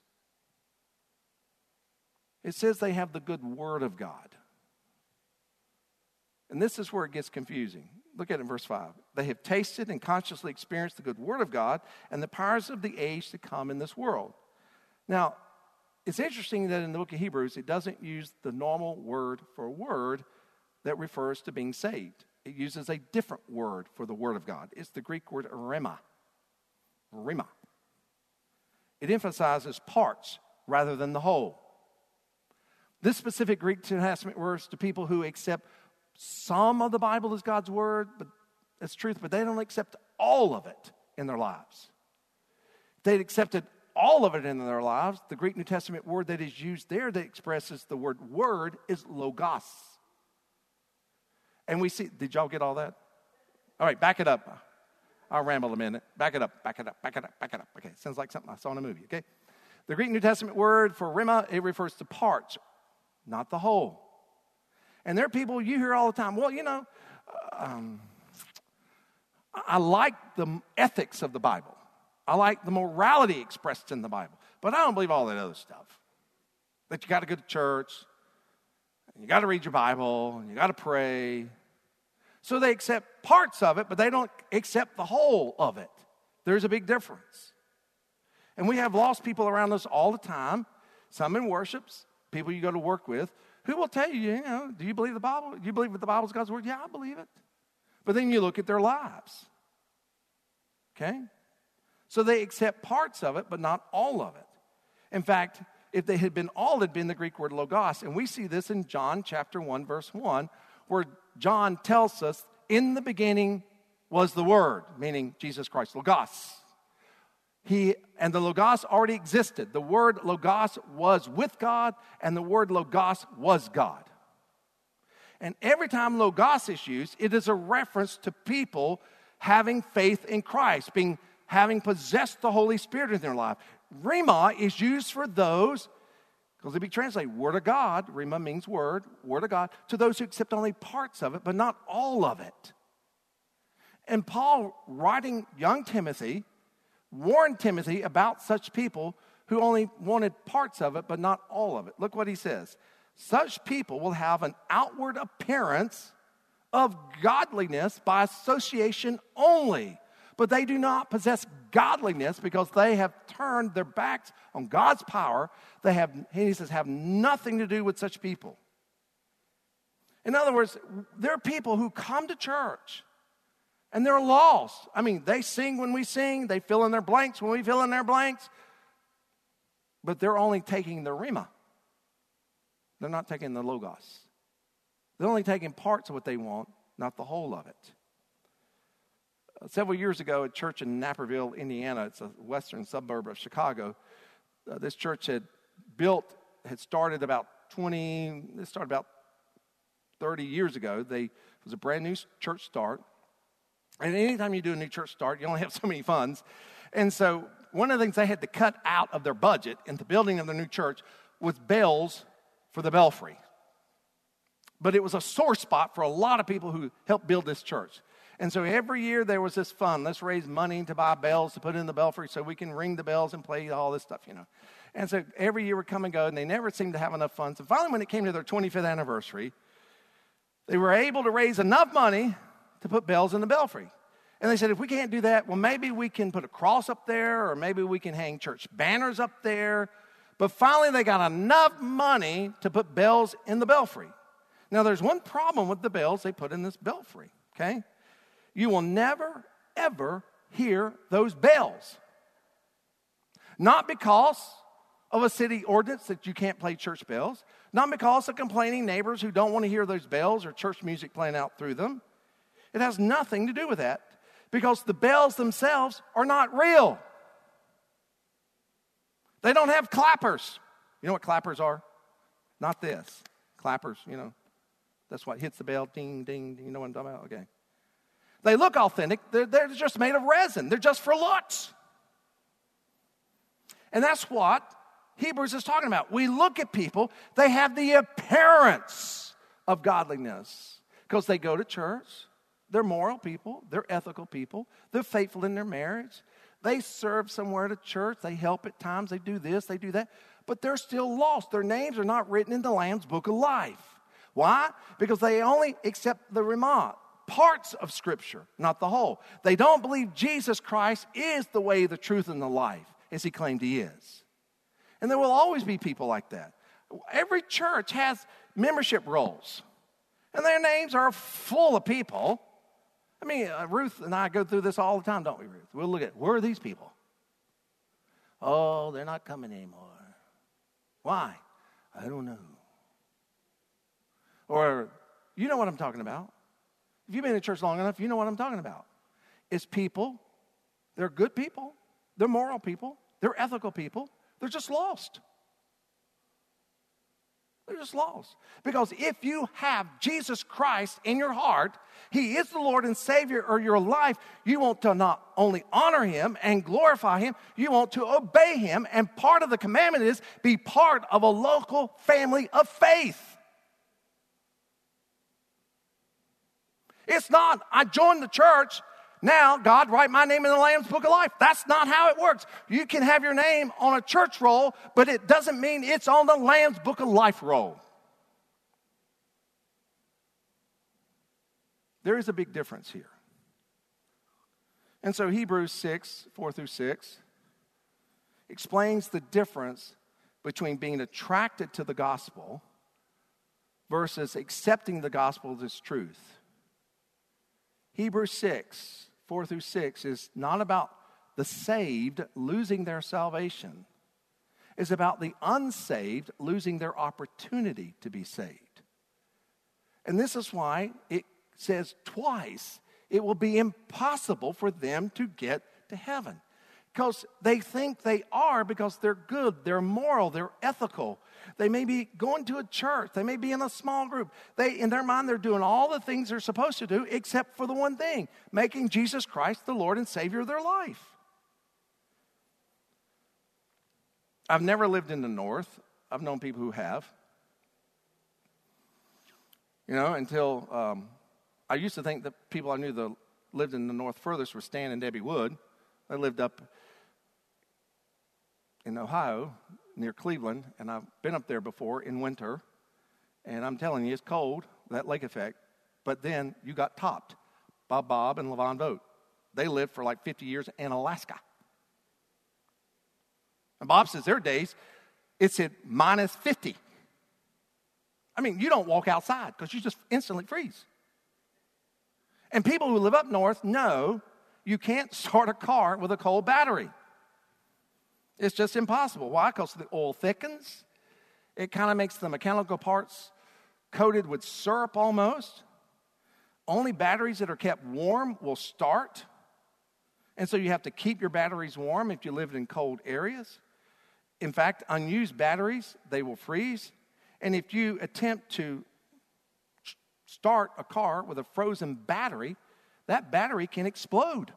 It says they have the good word of God. And this is where it gets confusing. Look at it in verse 5. They have tasted and consciously experienced the good word of God and the powers of the age to come in this world. Now, it's interesting that in the book of Hebrews, it doesn't use the normal word for word that refers to being saved. It uses a different word for the word of God. It's the Greek word rhema. Rhema. It emphasizes parts rather than the whole. This specific Greek Testament refers to people who accept some of the Bible as God's word, but it's truth, but they don't accept all of it in their lives. If they'd accepted all of it in their lives, the Greek New Testament word that is used there that expresses the word is logos. And we see, did y'all get all that? All right, back it up. I'll ramble a minute. Back it up. Okay, sounds like something I saw in a movie, okay? The Greek New Testament word for rhema, it refers to parts, not the whole. And there are people you hear all the time, well, I like the ethics of the Bible. I like the morality expressed in the Bible. But I don't believe all that other stuff. That you got to go to church, and you got to read your Bible, and you got to pray. So they accept parts of it, but they don't accept the whole of it. There's a big difference. And we have lost people around us all the time, some in worships, people you go to work with, who will tell you, do you believe the Bible? Do you believe that the Bible is God's word? Yeah, I believe it. But then you look at their lives. Okay? So they accept parts of it, but not all of it. In fact, if they had been all, it'd been the Greek word logos. And we see this in John chapter 1, verse 1, where John tells us, in the beginning was the Word, meaning Jesus Christ, logos. And the logos already existed. The word logos was with God, and the word logos was God. And every time logos is used, it is a reference to people having faith in Christ, having possessed the Holy Spirit in their life. Rhema is used for those Because it'd be translated Word of God, Rhema means Word of God, to those who accept only parts of it, but not all of it. And Paul, writing young Timothy, warned Timothy about such people who only wanted parts of it, but not all of it. Look what he says. Such people will have an outward appearance of godliness by association only, but they do not possess godliness because they have turned their backs on God's power. They have, he says, have nothing to do with such people. In other words, there are people who come to church and they're lost. I mean, they sing when we sing. They fill in their blanks when we fill in their blanks. But they're only taking the Rhema. They're not taking the Logos. They're only taking parts of what they want, not the whole of it. Several years ago, a church in Naperville, Indiana, it's a western suburb of Chicago, this church had started about 30 years ago. It was a brand new church start. And anytime you do a new church start, you only have so many funds. And so one of the things they had to cut out of their budget in the building of the new church was bells for the belfry. But it was a sore spot for a lot of people who helped build this church. And so every year there was this fund. Let's raise money to buy bells to put in the belfry so we can ring the bells and play all this stuff, And so every year would come and go, and they never seemed to have enough funds. And finally, when it came to their 25th anniversary, they were able to raise enough money to put bells in the belfry. And they said, if we can't do that, well, maybe we can put a cross up there, or maybe we can hang church banners up there. But finally, they got enough money to put bells in the belfry. Now, there's one problem with the bells they put in this belfry, okay? You will never, ever hear those bells. Not because of a city ordinance that you can't play church bells, not because of complaining neighbors who don't want to hear those bells or church music playing out through them. It has nothing to do with that, because the bells themselves are not real. They don't have clappers. You know what clappers are? Not this. Clappers, that's what hits the bell, ding, ding, ding. You know what I'm talking about? Okay. They look authentic. They're just made of resin. They're just for looks. And that's what Hebrews is talking about. We look at people, they have the appearance of godliness because they go to church. They're moral people. They're ethical people. They're faithful in their marriage. They serve somewhere at a church. They help at times. They do this, they do that. But they're still lost. Their names are not written in the Lamb's Book of Life. Why? Because they only accept the Rhema, parts of Scripture, not the whole. They don't believe Jesus Christ is the way, the truth, and the life, as he claimed he is. And there will always be people like that. Every church has membership rolls, and their names are full of people. I mean, Ruth and I go through this all the time, don't we, Ruth? We'll look at, where are these people? Oh, they're not coming anymore. Why? I don't know. Or, you know what I'm talking about. If you've been in church long enough, you know what I'm talking about. It's people. They're good people. They're moral people. They're ethical people. They're just lost. They're just lost. Because if you have Jesus Christ in your heart, he is the Lord and Savior of your life, you want to not only honor him and glorify him, you want to obey him. And part of the commandment is be part of a local family of faith. It's not, I joined the church, now God write my name in the Lamb's Book of Life. That's not how it works. You can have your name on a church roll, but it doesn't mean it's on the Lamb's Book of Life roll. There is a big difference here. And so Hebrews 6, 4 through 6, explains the difference between being attracted to the gospel versus accepting the gospel as truth. Hebrews 6, 4 through 6 is not about the saved losing their salvation. It's about the unsaved losing their opportunity to be saved. And this is why it says twice it will be impossible for them to get to heaven. Because they think they are, because they're good, they're moral, they're ethical. They may be going to a church. They may be in a small group. In their mind, they're doing all the things they're supposed to do except for the one thing, making Jesus Christ the Lord and Savior of their life. I've never lived in the North. I've known people who have. You know, until I used to think that people I knew that lived in the north furthest were Stan and Debbie Wood. They lived up in Ohio near Cleveland, and I've been up there before in winter. And I'm telling you, it's cold, that lake effect. But then you got topped by Bob and Levon Vogt. They lived for like 50 years in Alaska. And Bob says their days, it's at minus 50. I mean, you don't walk outside because you just instantly freeze. And people who live up north know you can't start a car with a cold battery. It's just impossible. Why? Because the oil thickens. It kind of makes the mechanical parts coated with syrup almost. Only batteries that are kept warm will start. And so you have to keep your batteries warm if you live in cold areas. In fact, unused batteries, they will freeze. And if you attempt to start a car with a frozen battery, that battery can explode.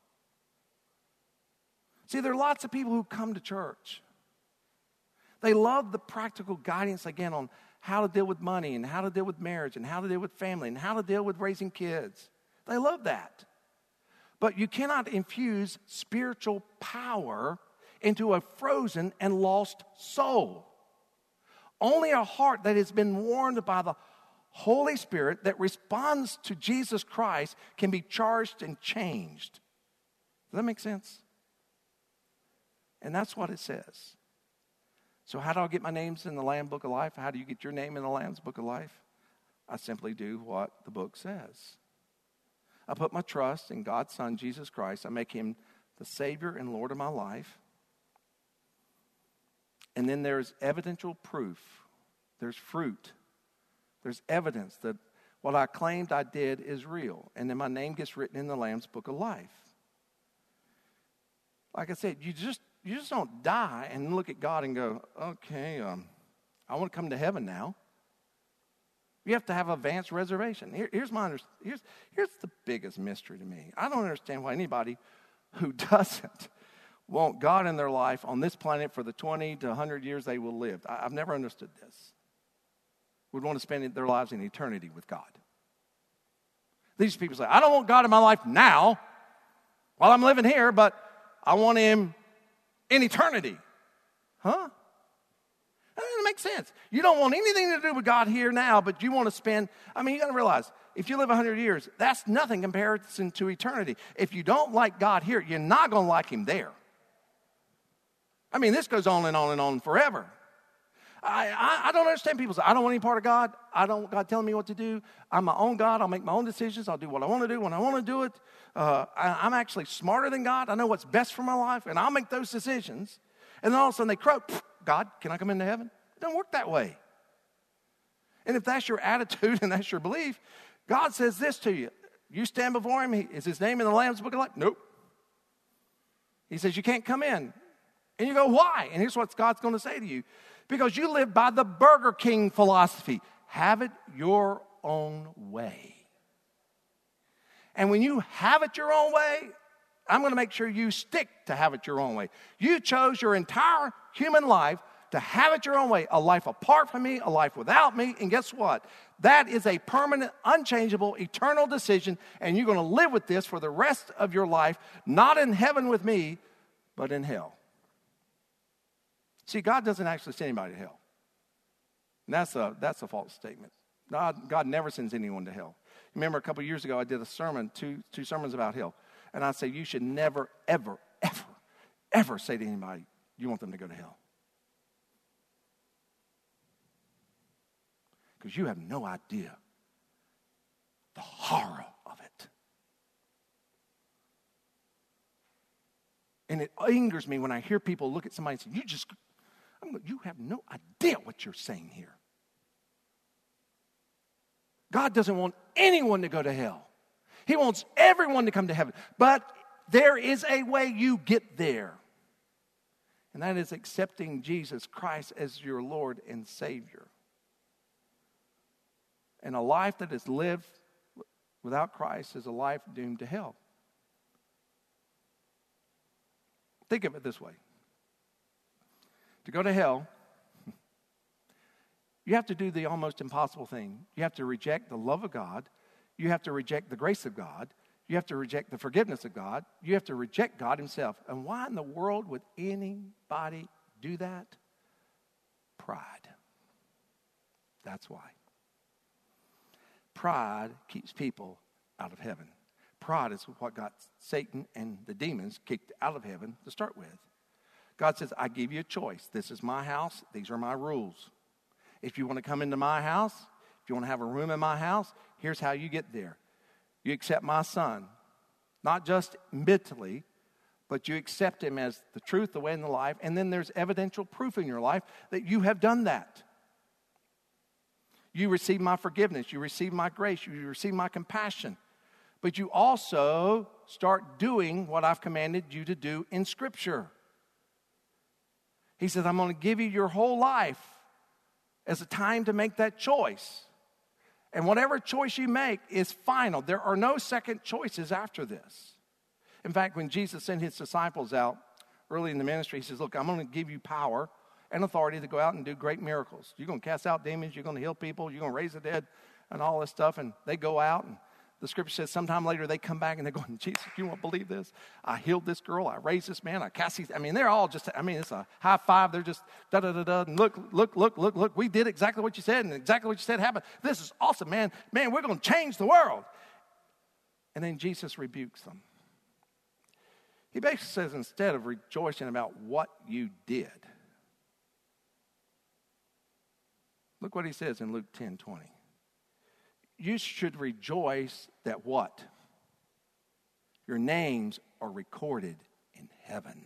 See, there are lots of people who come to church. They love the practical guidance, again, on how to deal with money and how to deal with marriage and how to deal with family and how to deal with raising kids. They love that. But you cannot infuse spiritual power into a frozen and lost soul. Only a heart that has been warmed by the Holy Spirit that responds to Jesus Christ can be charged and changed. Does that make sense? And that's what it says. So how do I get my names in the Lamb's Book of Life? How do you get your name in the Lamb's Book of Life? I simply do what the book says. I put my trust in God's Son, Jesus Christ. I make him the Savior and Lord of my life. And then there's evidential proof. There's fruit. There's evidence that what I claimed I did is real. And then my name gets written in the Lamb's Book of Life. Like I said, you just don't die and look at God and go, okay, I want to come to heaven now. You have to have advanced reservation. Here's the biggest mystery to me. I don't understand why anybody who doesn't want God in their life on this planet for the 20 to 100 years they will live. I've never understood this. Would want to spend their lives in eternity with God. These people say, I don't want God in my life now while I'm living here, but I want him in eternity. Huh? That doesn't make sense. You don't want anything to do with God here now, but you want to spend, you got to realize, if you live 100 years, that's nothing in comparison to eternity. If you don't like God here, you're not going to like him there. This goes on and on and on forever. I don't understand people say, I don't want any part of God. I don't want God telling me what to do. I'm my own God. I'll make my own decisions. I'll do what I want to do when I want to do it. I'm actually smarter than God. I know what's best for my life, and I'll make those decisions. And then all of a sudden they croak, God, can I come into heaven? It doesn't work that way. And if that's your attitude and that's your belief, God says this to you. You stand before him. Is his name in the Lamb's Book of Life? Nope. He says you can't come in. And you go, why? And here's what God's going to say to you. Because you live by the Burger King philosophy. Have it your own way. And when you have it your own way, I'm going to make sure you stick to have it your own way. You chose your entire human life to have it your own way. A life apart from me, a life without me. And guess what? That is a permanent, unchangeable, eternal decision. And you're going to live with this for the rest of your life. Not in heaven with me, but in hell. See, God doesn't actually send anybody to hell. And that's a false statement. God never sends anyone to hell. Remember a couple of years ago, I did a sermon, two sermons about hell. And I say you should never, ever, ever, ever say to anybody, you want them to go to hell. Because you have no idea the horror of it. And it angers me when I hear people look at somebody and say, you have no idea what you're saying here. God doesn't want anyone to go to hell. He wants everyone to come to heaven. But there is a way you get there. And that is accepting Jesus Christ as your Lord and Savior. And a life that is lived without Christ is a life doomed to hell. Think of it this way. To go to hell, You have to do the almost impossible thing. You have to reject the love of God. You have to reject the grace of God. You have to reject the forgiveness of God. You have to reject God himself. And why in the world would anybody do that? Pride. That's why. Pride keeps people out of heaven. Pride is what got Satan and the demons kicked out of heaven to start with. God says, I give you a choice. This is my house. These are my rules. If you want to come into my house, if you want to have a room in my house, here's how you get there. You accept my son, not just mentally, but you accept him as the truth, the way, and the life, and then there's evidential proof in your life that you have done that. You receive my forgiveness. You receive my grace. You receive my compassion. But you also start doing what I've commanded you to do in Scripture. He says, I'm going to give you your whole life as a time to make that choice. And whatever choice you make is final. There are no second choices after this. In fact, when Jesus sent his disciples out early in the ministry, he says, look, I'm going to give you power and authority to go out and do great miracles. You're going to cast out demons. You're going to heal people. You're going to raise the dead and all this stuff. And they go out, and the scripture says sometime later they come back and they're going, Jesus, you won't believe this. I healed this girl. I raised this man. I cast these. I mean, they're all just, it's a high five. They're just da-da-da-da. And look. We did exactly what you said, and exactly what you said happened. This is awesome, man. Man, we're going to change the world. And then Jesus rebukes them. He basically says, instead of rejoicing about what you did, look what he says in Luke 10:20. You should rejoice that what? Your names are recorded in heaven.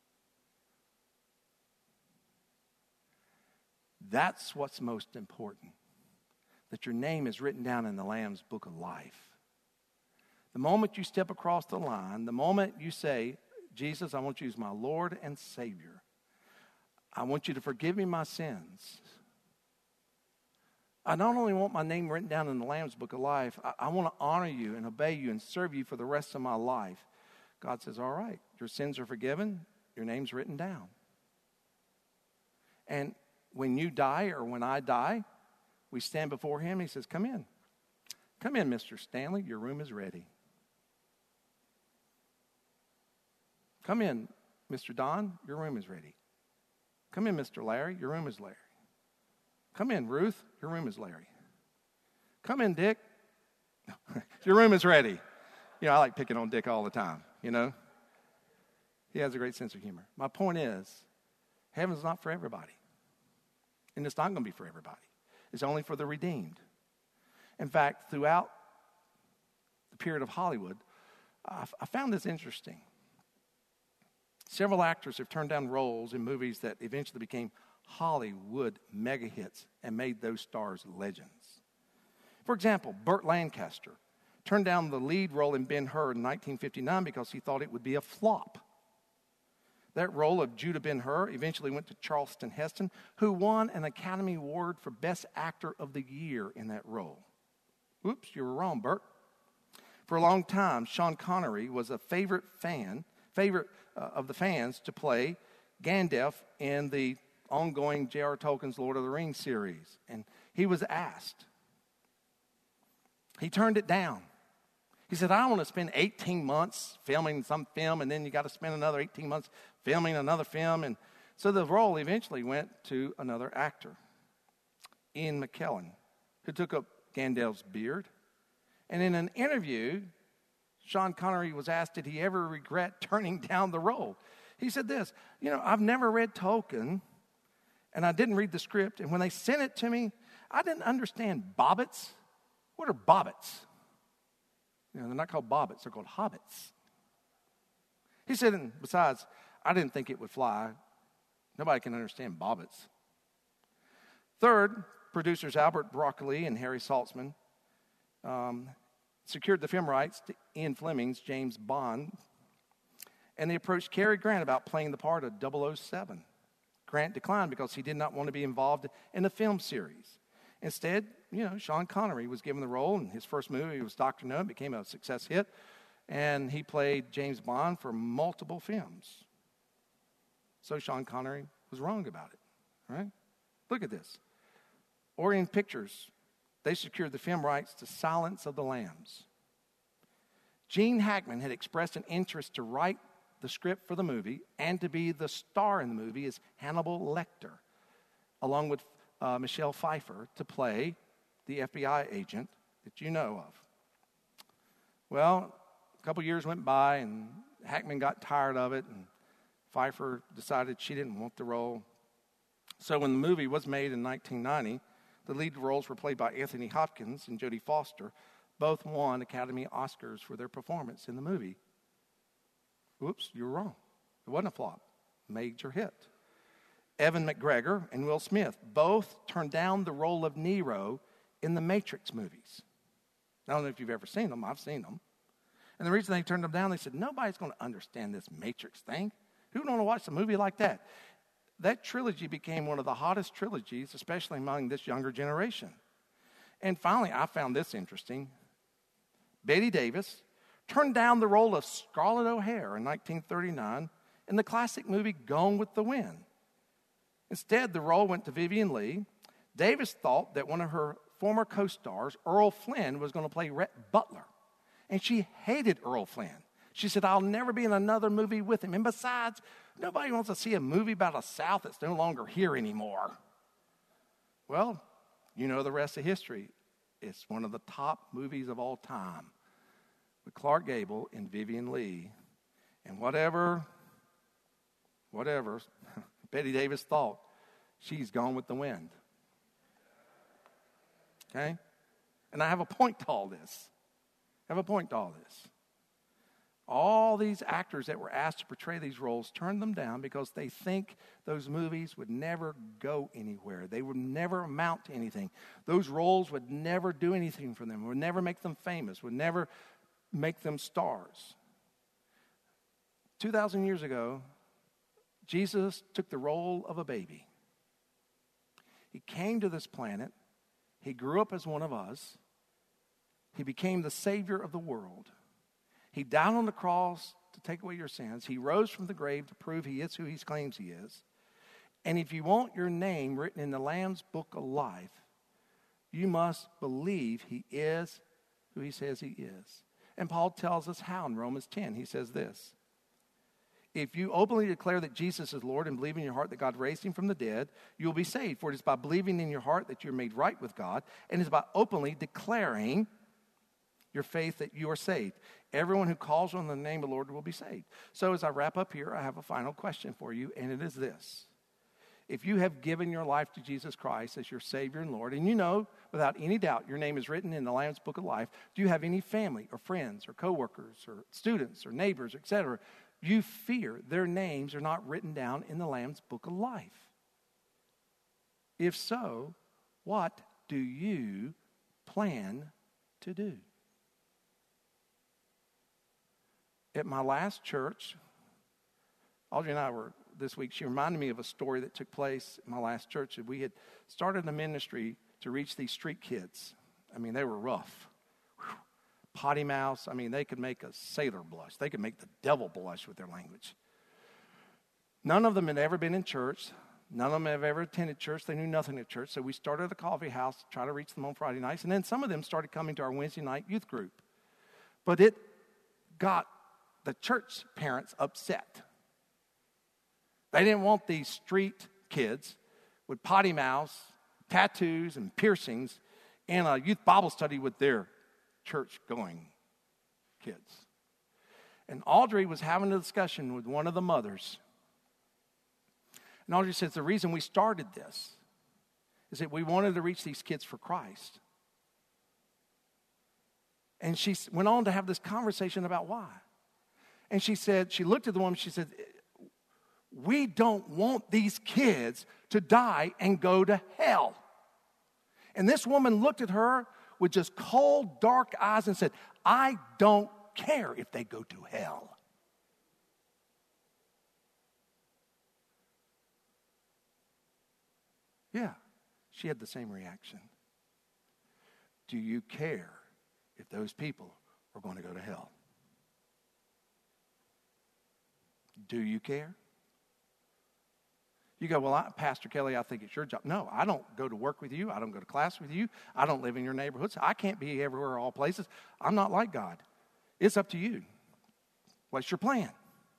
That's what's most important. That your name is written down in the Lamb's book of life. The moment you step across the line, the moment you say, Jesus, I want you as my Lord and Savior. I want you to forgive me my sins. I not only want my name written down in the Lamb's book of life, I want to honor you and obey you and serve you for the rest of my life. God says, all right, your sins are forgiven, your name's written down. And when you die or when I die, we stand before him. He says, come in. Come in, Mr. Stanley, your room is ready. Come in, Mr. Don, your room is ready. Come in, Mr. Larry, your room is Larry. Come in, Ruth, your room is Larry. Come in, Dick. Your room is ready. You know, I like picking on Dick all the time, you know. He has a great sense of humor. My point is, heaven's not for everybody. And it's not going to be for everybody. It's only for the redeemed. In fact, throughout the period of Hollywood, I found this interesting. Several actors have turned down roles in movies that eventually became Hollywood mega hits and made those stars legends. For example, Burt Lancaster turned down the lead role in Ben-Hur in 1959 because he thought it would be a flop. That role of Judah Ben-Hur eventually went to Charlton Heston, who won an Academy Award for Best Actor of the Year in that role. Oops, you were wrong, Burt. For a long time, Sean Connery was a favorite of the fans to play Gandalf in the ongoing J.R. Tolkien's Lord of the Rings series. And he was asked. He turned it down. He said, I don't want to spend 18 months filming some film, and then you got to spend another 18 months filming another film. And so the role eventually went to another actor, Ian McKellen, who took up Gandalf's beard. And in an interview, Sean Connery was asked, did he ever regret turning down the role? He said this, I've never read Tolkien, and I didn't read the script. And when they sent it to me, I didn't understand bobbits. What are bobbits? They're not called bobbits, they're called hobbits. He said, and besides, I didn't think it would fly. Nobody can understand bobbits. Third, producers Albert Broccoli and Harry Saltzman secured the film rights to Ian Fleming's James Bond, and they approached Cary Grant about playing the part of 007. Grant declined because he did not want to be involved in the film series. Instead, Sean Connery was given the role, and his first movie was Dr. No. It became a success hit, and he played James Bond for multiple films. So Sean Connery was wrong about it, right? Look at this. Orient Pictures, they secured the film rights to Silence of the Lambs. Gene Hackman had expressed an interest to write the script for the movie and to be the star in the movie as Hannibal Lecter, along with Michelle Pfeiffer to play the FBI agent that you know of. Well, a couple years went by and Hackman got tired of it and Pfeiffer decided she didn't want the role. So when the movie was made in 1990, the lead roles were played by Anthony Hopkins and Jodie Foster. Both won Academy Oscars for their performance in the movie. Whoops, you were wrong. It wasn't a flop. Major hit. Evan McGregor and Will Smith both turned down the role of Nero in the Matrix movies. I don't know if you've ever seen them. I've seen them. And the reason they turned them down, they said, nobody's going to understand this Matrix thing. Who would want to watch a movie like that? That trilogy became one of the hottest trilogies, especially among this younger generation. And finally, I found this interesting. Bette Davis turned down the role of Scarlett O'Hara in 1939 in the classic movie Gone with the Wind. Instead, the role went to Vivien Leigh. Davis thought that one of her former co-stars, Errol Flynn, was going to play Rhett Butler. And she hated Errol Flynn. She said, I'll never be in another movie with him. And besides, nobody wants to see a movie about a South that's no longer here anymore. Well, you know the rest of history. It's one of the top movies of all time with Clark Gable and Vivien Leigh. And whatever Bette Davis thought, she's gone with the wind. Okay? And I have a point to all this. All these actors that were asked to portray these roles turned them down because they think those movies would never go anywhere. They would never amount to anything. Those roles would never do anything for them, would never make them famous, would never make them stars. 2,000 years ago, Jesus took the role of a baby. He came to this planet. He grew up as one of us. He became the Savior of the world. He died on the cross to take away your sins. He rose from the grave to prove he is who he claims he is. And if you want your name written in the Lamb's Book of Life, you must believe he is who he says he is. And Paul tells us how in Romans 10. He says this: if you openly declare that Jesus is Lord and believe in your heart that God raised him from the dead, you will be saved. For it is by believing in your heart that you're made right with God, and it is by openly declaring your faith that you are saved. Everyone who calls on the name of the Lord will be saved. So as I wrap up here, I have a final question for you, and it is this. If you have given your life to Jesus Christ as your Savior and Lord, and you know without any doubt your name is written in the Lamb's Book of Life, do you have any family or friends or coworkers or students or neighbors, etc., you fear their names are not written down in the Lamb's Book of Life? If so, what do you plan to do? At my last church, Audrey and I were this week, she reminded me of a story that took place in my last church. We had started a ministry to reach these street kids. I mean, they were rough. Whew. Potty mouths. I mean, they could make a sailor blush. They could make the devil blush with their language. None of them had ever been in church. None of them have ever attended church. They knew nothing of church. So we started a coffee house to try to reach them on Friday nights. And then some of them started coming to our Wednesday night youth group. But it got the church parents upset. They didn't want these street kids with potty mouths, tattoos, and piercings in a youth Bible study with their church-going kids. And Audrey was having a discussion with one of the mothers. And Audrey says, the reason we started this is that we wanted to reach these kids for Christ. And she went on to have this conversation about why. And she said, she looked at the woman, she said, we don't want these kids to die and go to hell. And this woman looked at her with just cold, dark eyes and said, I don't care if they go to hell. Yeah, she had the same reaction. Do you care if those people are going to go to hell? Do you care? You go, well, Pastor Kelly, I think it's your job. No, I don't go to work with you. I don't go to class with you. I don't live in your neighborhoods. I can't be everywhere, all places. I'm not like God. It's up to you. What's your plan?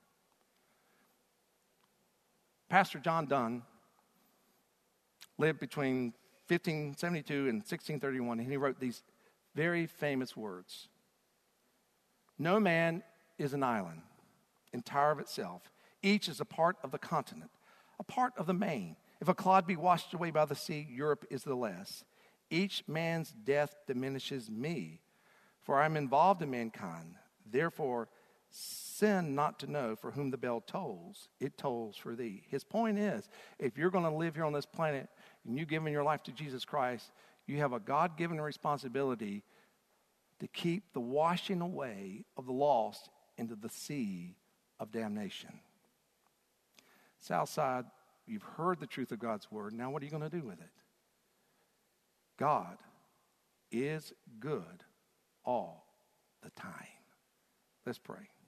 Pastor John Donne lived between 1572 and 1631, and he wrote these very famous words. No man is an island, entire of itself. Each is a part of the continent, a part of the main. If a clod be washed away by the sea, Europe is the less. Each man's death diminishes me, for I am involved in mankind. Therefore, sin not to know for whom the bell tolls, it tolls for thee. His point is, if you're going to live here on this planet and you've given your life to Jesus Christ, you have a God-given responsibility to keep the washing away of the lost into the sea of damnation. Southside, you've heard the truth of God's word. Now what are you going to do with it? God is good all the time. Let's pray.